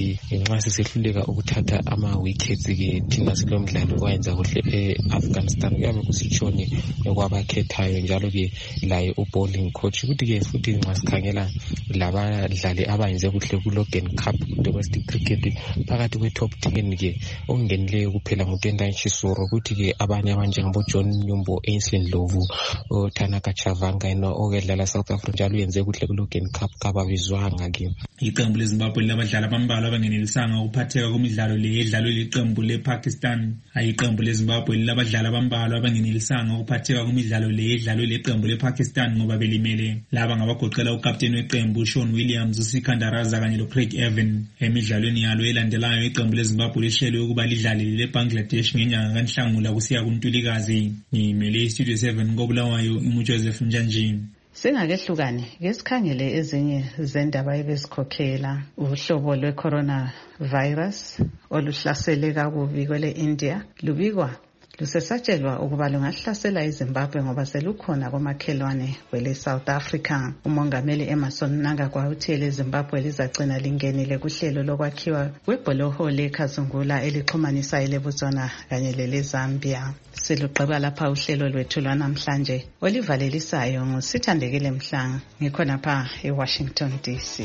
S26: ukuthi nxa sisehluleka ukuthatha ama-wickets-ke thina silomdlalo owayenza kuhle e-Afghanistan kuyabe kusitshoni kwabakhethayo njalo-ke laye u-bowling coach ukuthi-ke futhi nxa sikhangela labadlali abayenze kuhle ku-Logan Cup domestic cricket phakathi kwe-top 10-ke okungenileyo kuphela ngu-Tendai Chisoro ukuthi-ke abanye abanjengobo-John Nyumbo, Ainsley Ndlovu, Tanaka Chavanga okedlala South Africa njalo uyenze kuhle ku-Logan Cup kababizwanga-ke.
S19: Iqembu leZimbabwe labadlali abambalwa abangenelisanga ukuphatheka kwemidlalo le edlalwe liqembu le-Pakistan. Iqembu leZimbabwe labadlali abambalwa abangenelisanga ukuphatheka kwemidlalo le edlalwe liqembu le-Pakistan ngoba belimele. Laba ngabagoqela ukapteni weqembu Sean Williams, uSikandaraza kanye lo-Craig Evan. Emidlalweni yalo elandelayo iqembu leZimbabwe lihlelwe ukuba lidlale le-Bangladesh ngenyanga kaNhlangula kusiya kuNtulikazi. Ngimele iStudio 7 koBulawayo Joseph Njanji.
S2: Singakehlukane ngesikhangele ezinye zendaba ebesikhokhela uhlobo lwe-coronavirus oluhlasele kakubi kwele India lubikwa lusesatshelwa ukuba lungahlasela iZimbabwe ngoba selukhona komakhelwane kwele South Africa. Umongameli Emmerson Mnangagwa uthi leZimbabwe lizacina lingenile kuhlelo lokwakhiwa kwebholoho leKazungula elixhumanisa iLebotswana kanye leZambia. Siluqaba lapha uhlelo lwethu lwanamhlanje olivalelisayo nguSithandekile Mhlanga ngikhona pha eWashington DC.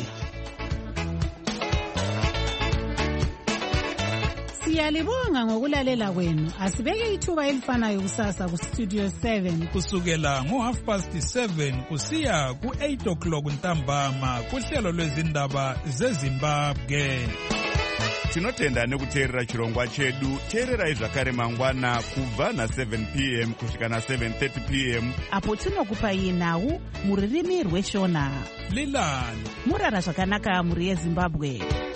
S10: Siyalibonga ngokulalela kwenu. Asibeke ithuba elifanayo kusasa ku Studio 7
S3: kusukela ngo7:30 kusiya ku8:00 ntambama kuhlelo lwezindaba zeZimbabwe.
S5: Tinotenda nekuteerera chirongwa chedu. Teererai zvakare mangwana kubva na7 p.m. kusvika na7:30 p.m.
S6: apo tinokupai nhau muririmi rweshona.
S3: Lilani
S6: murara zvakanaka muri yeZimbabwe.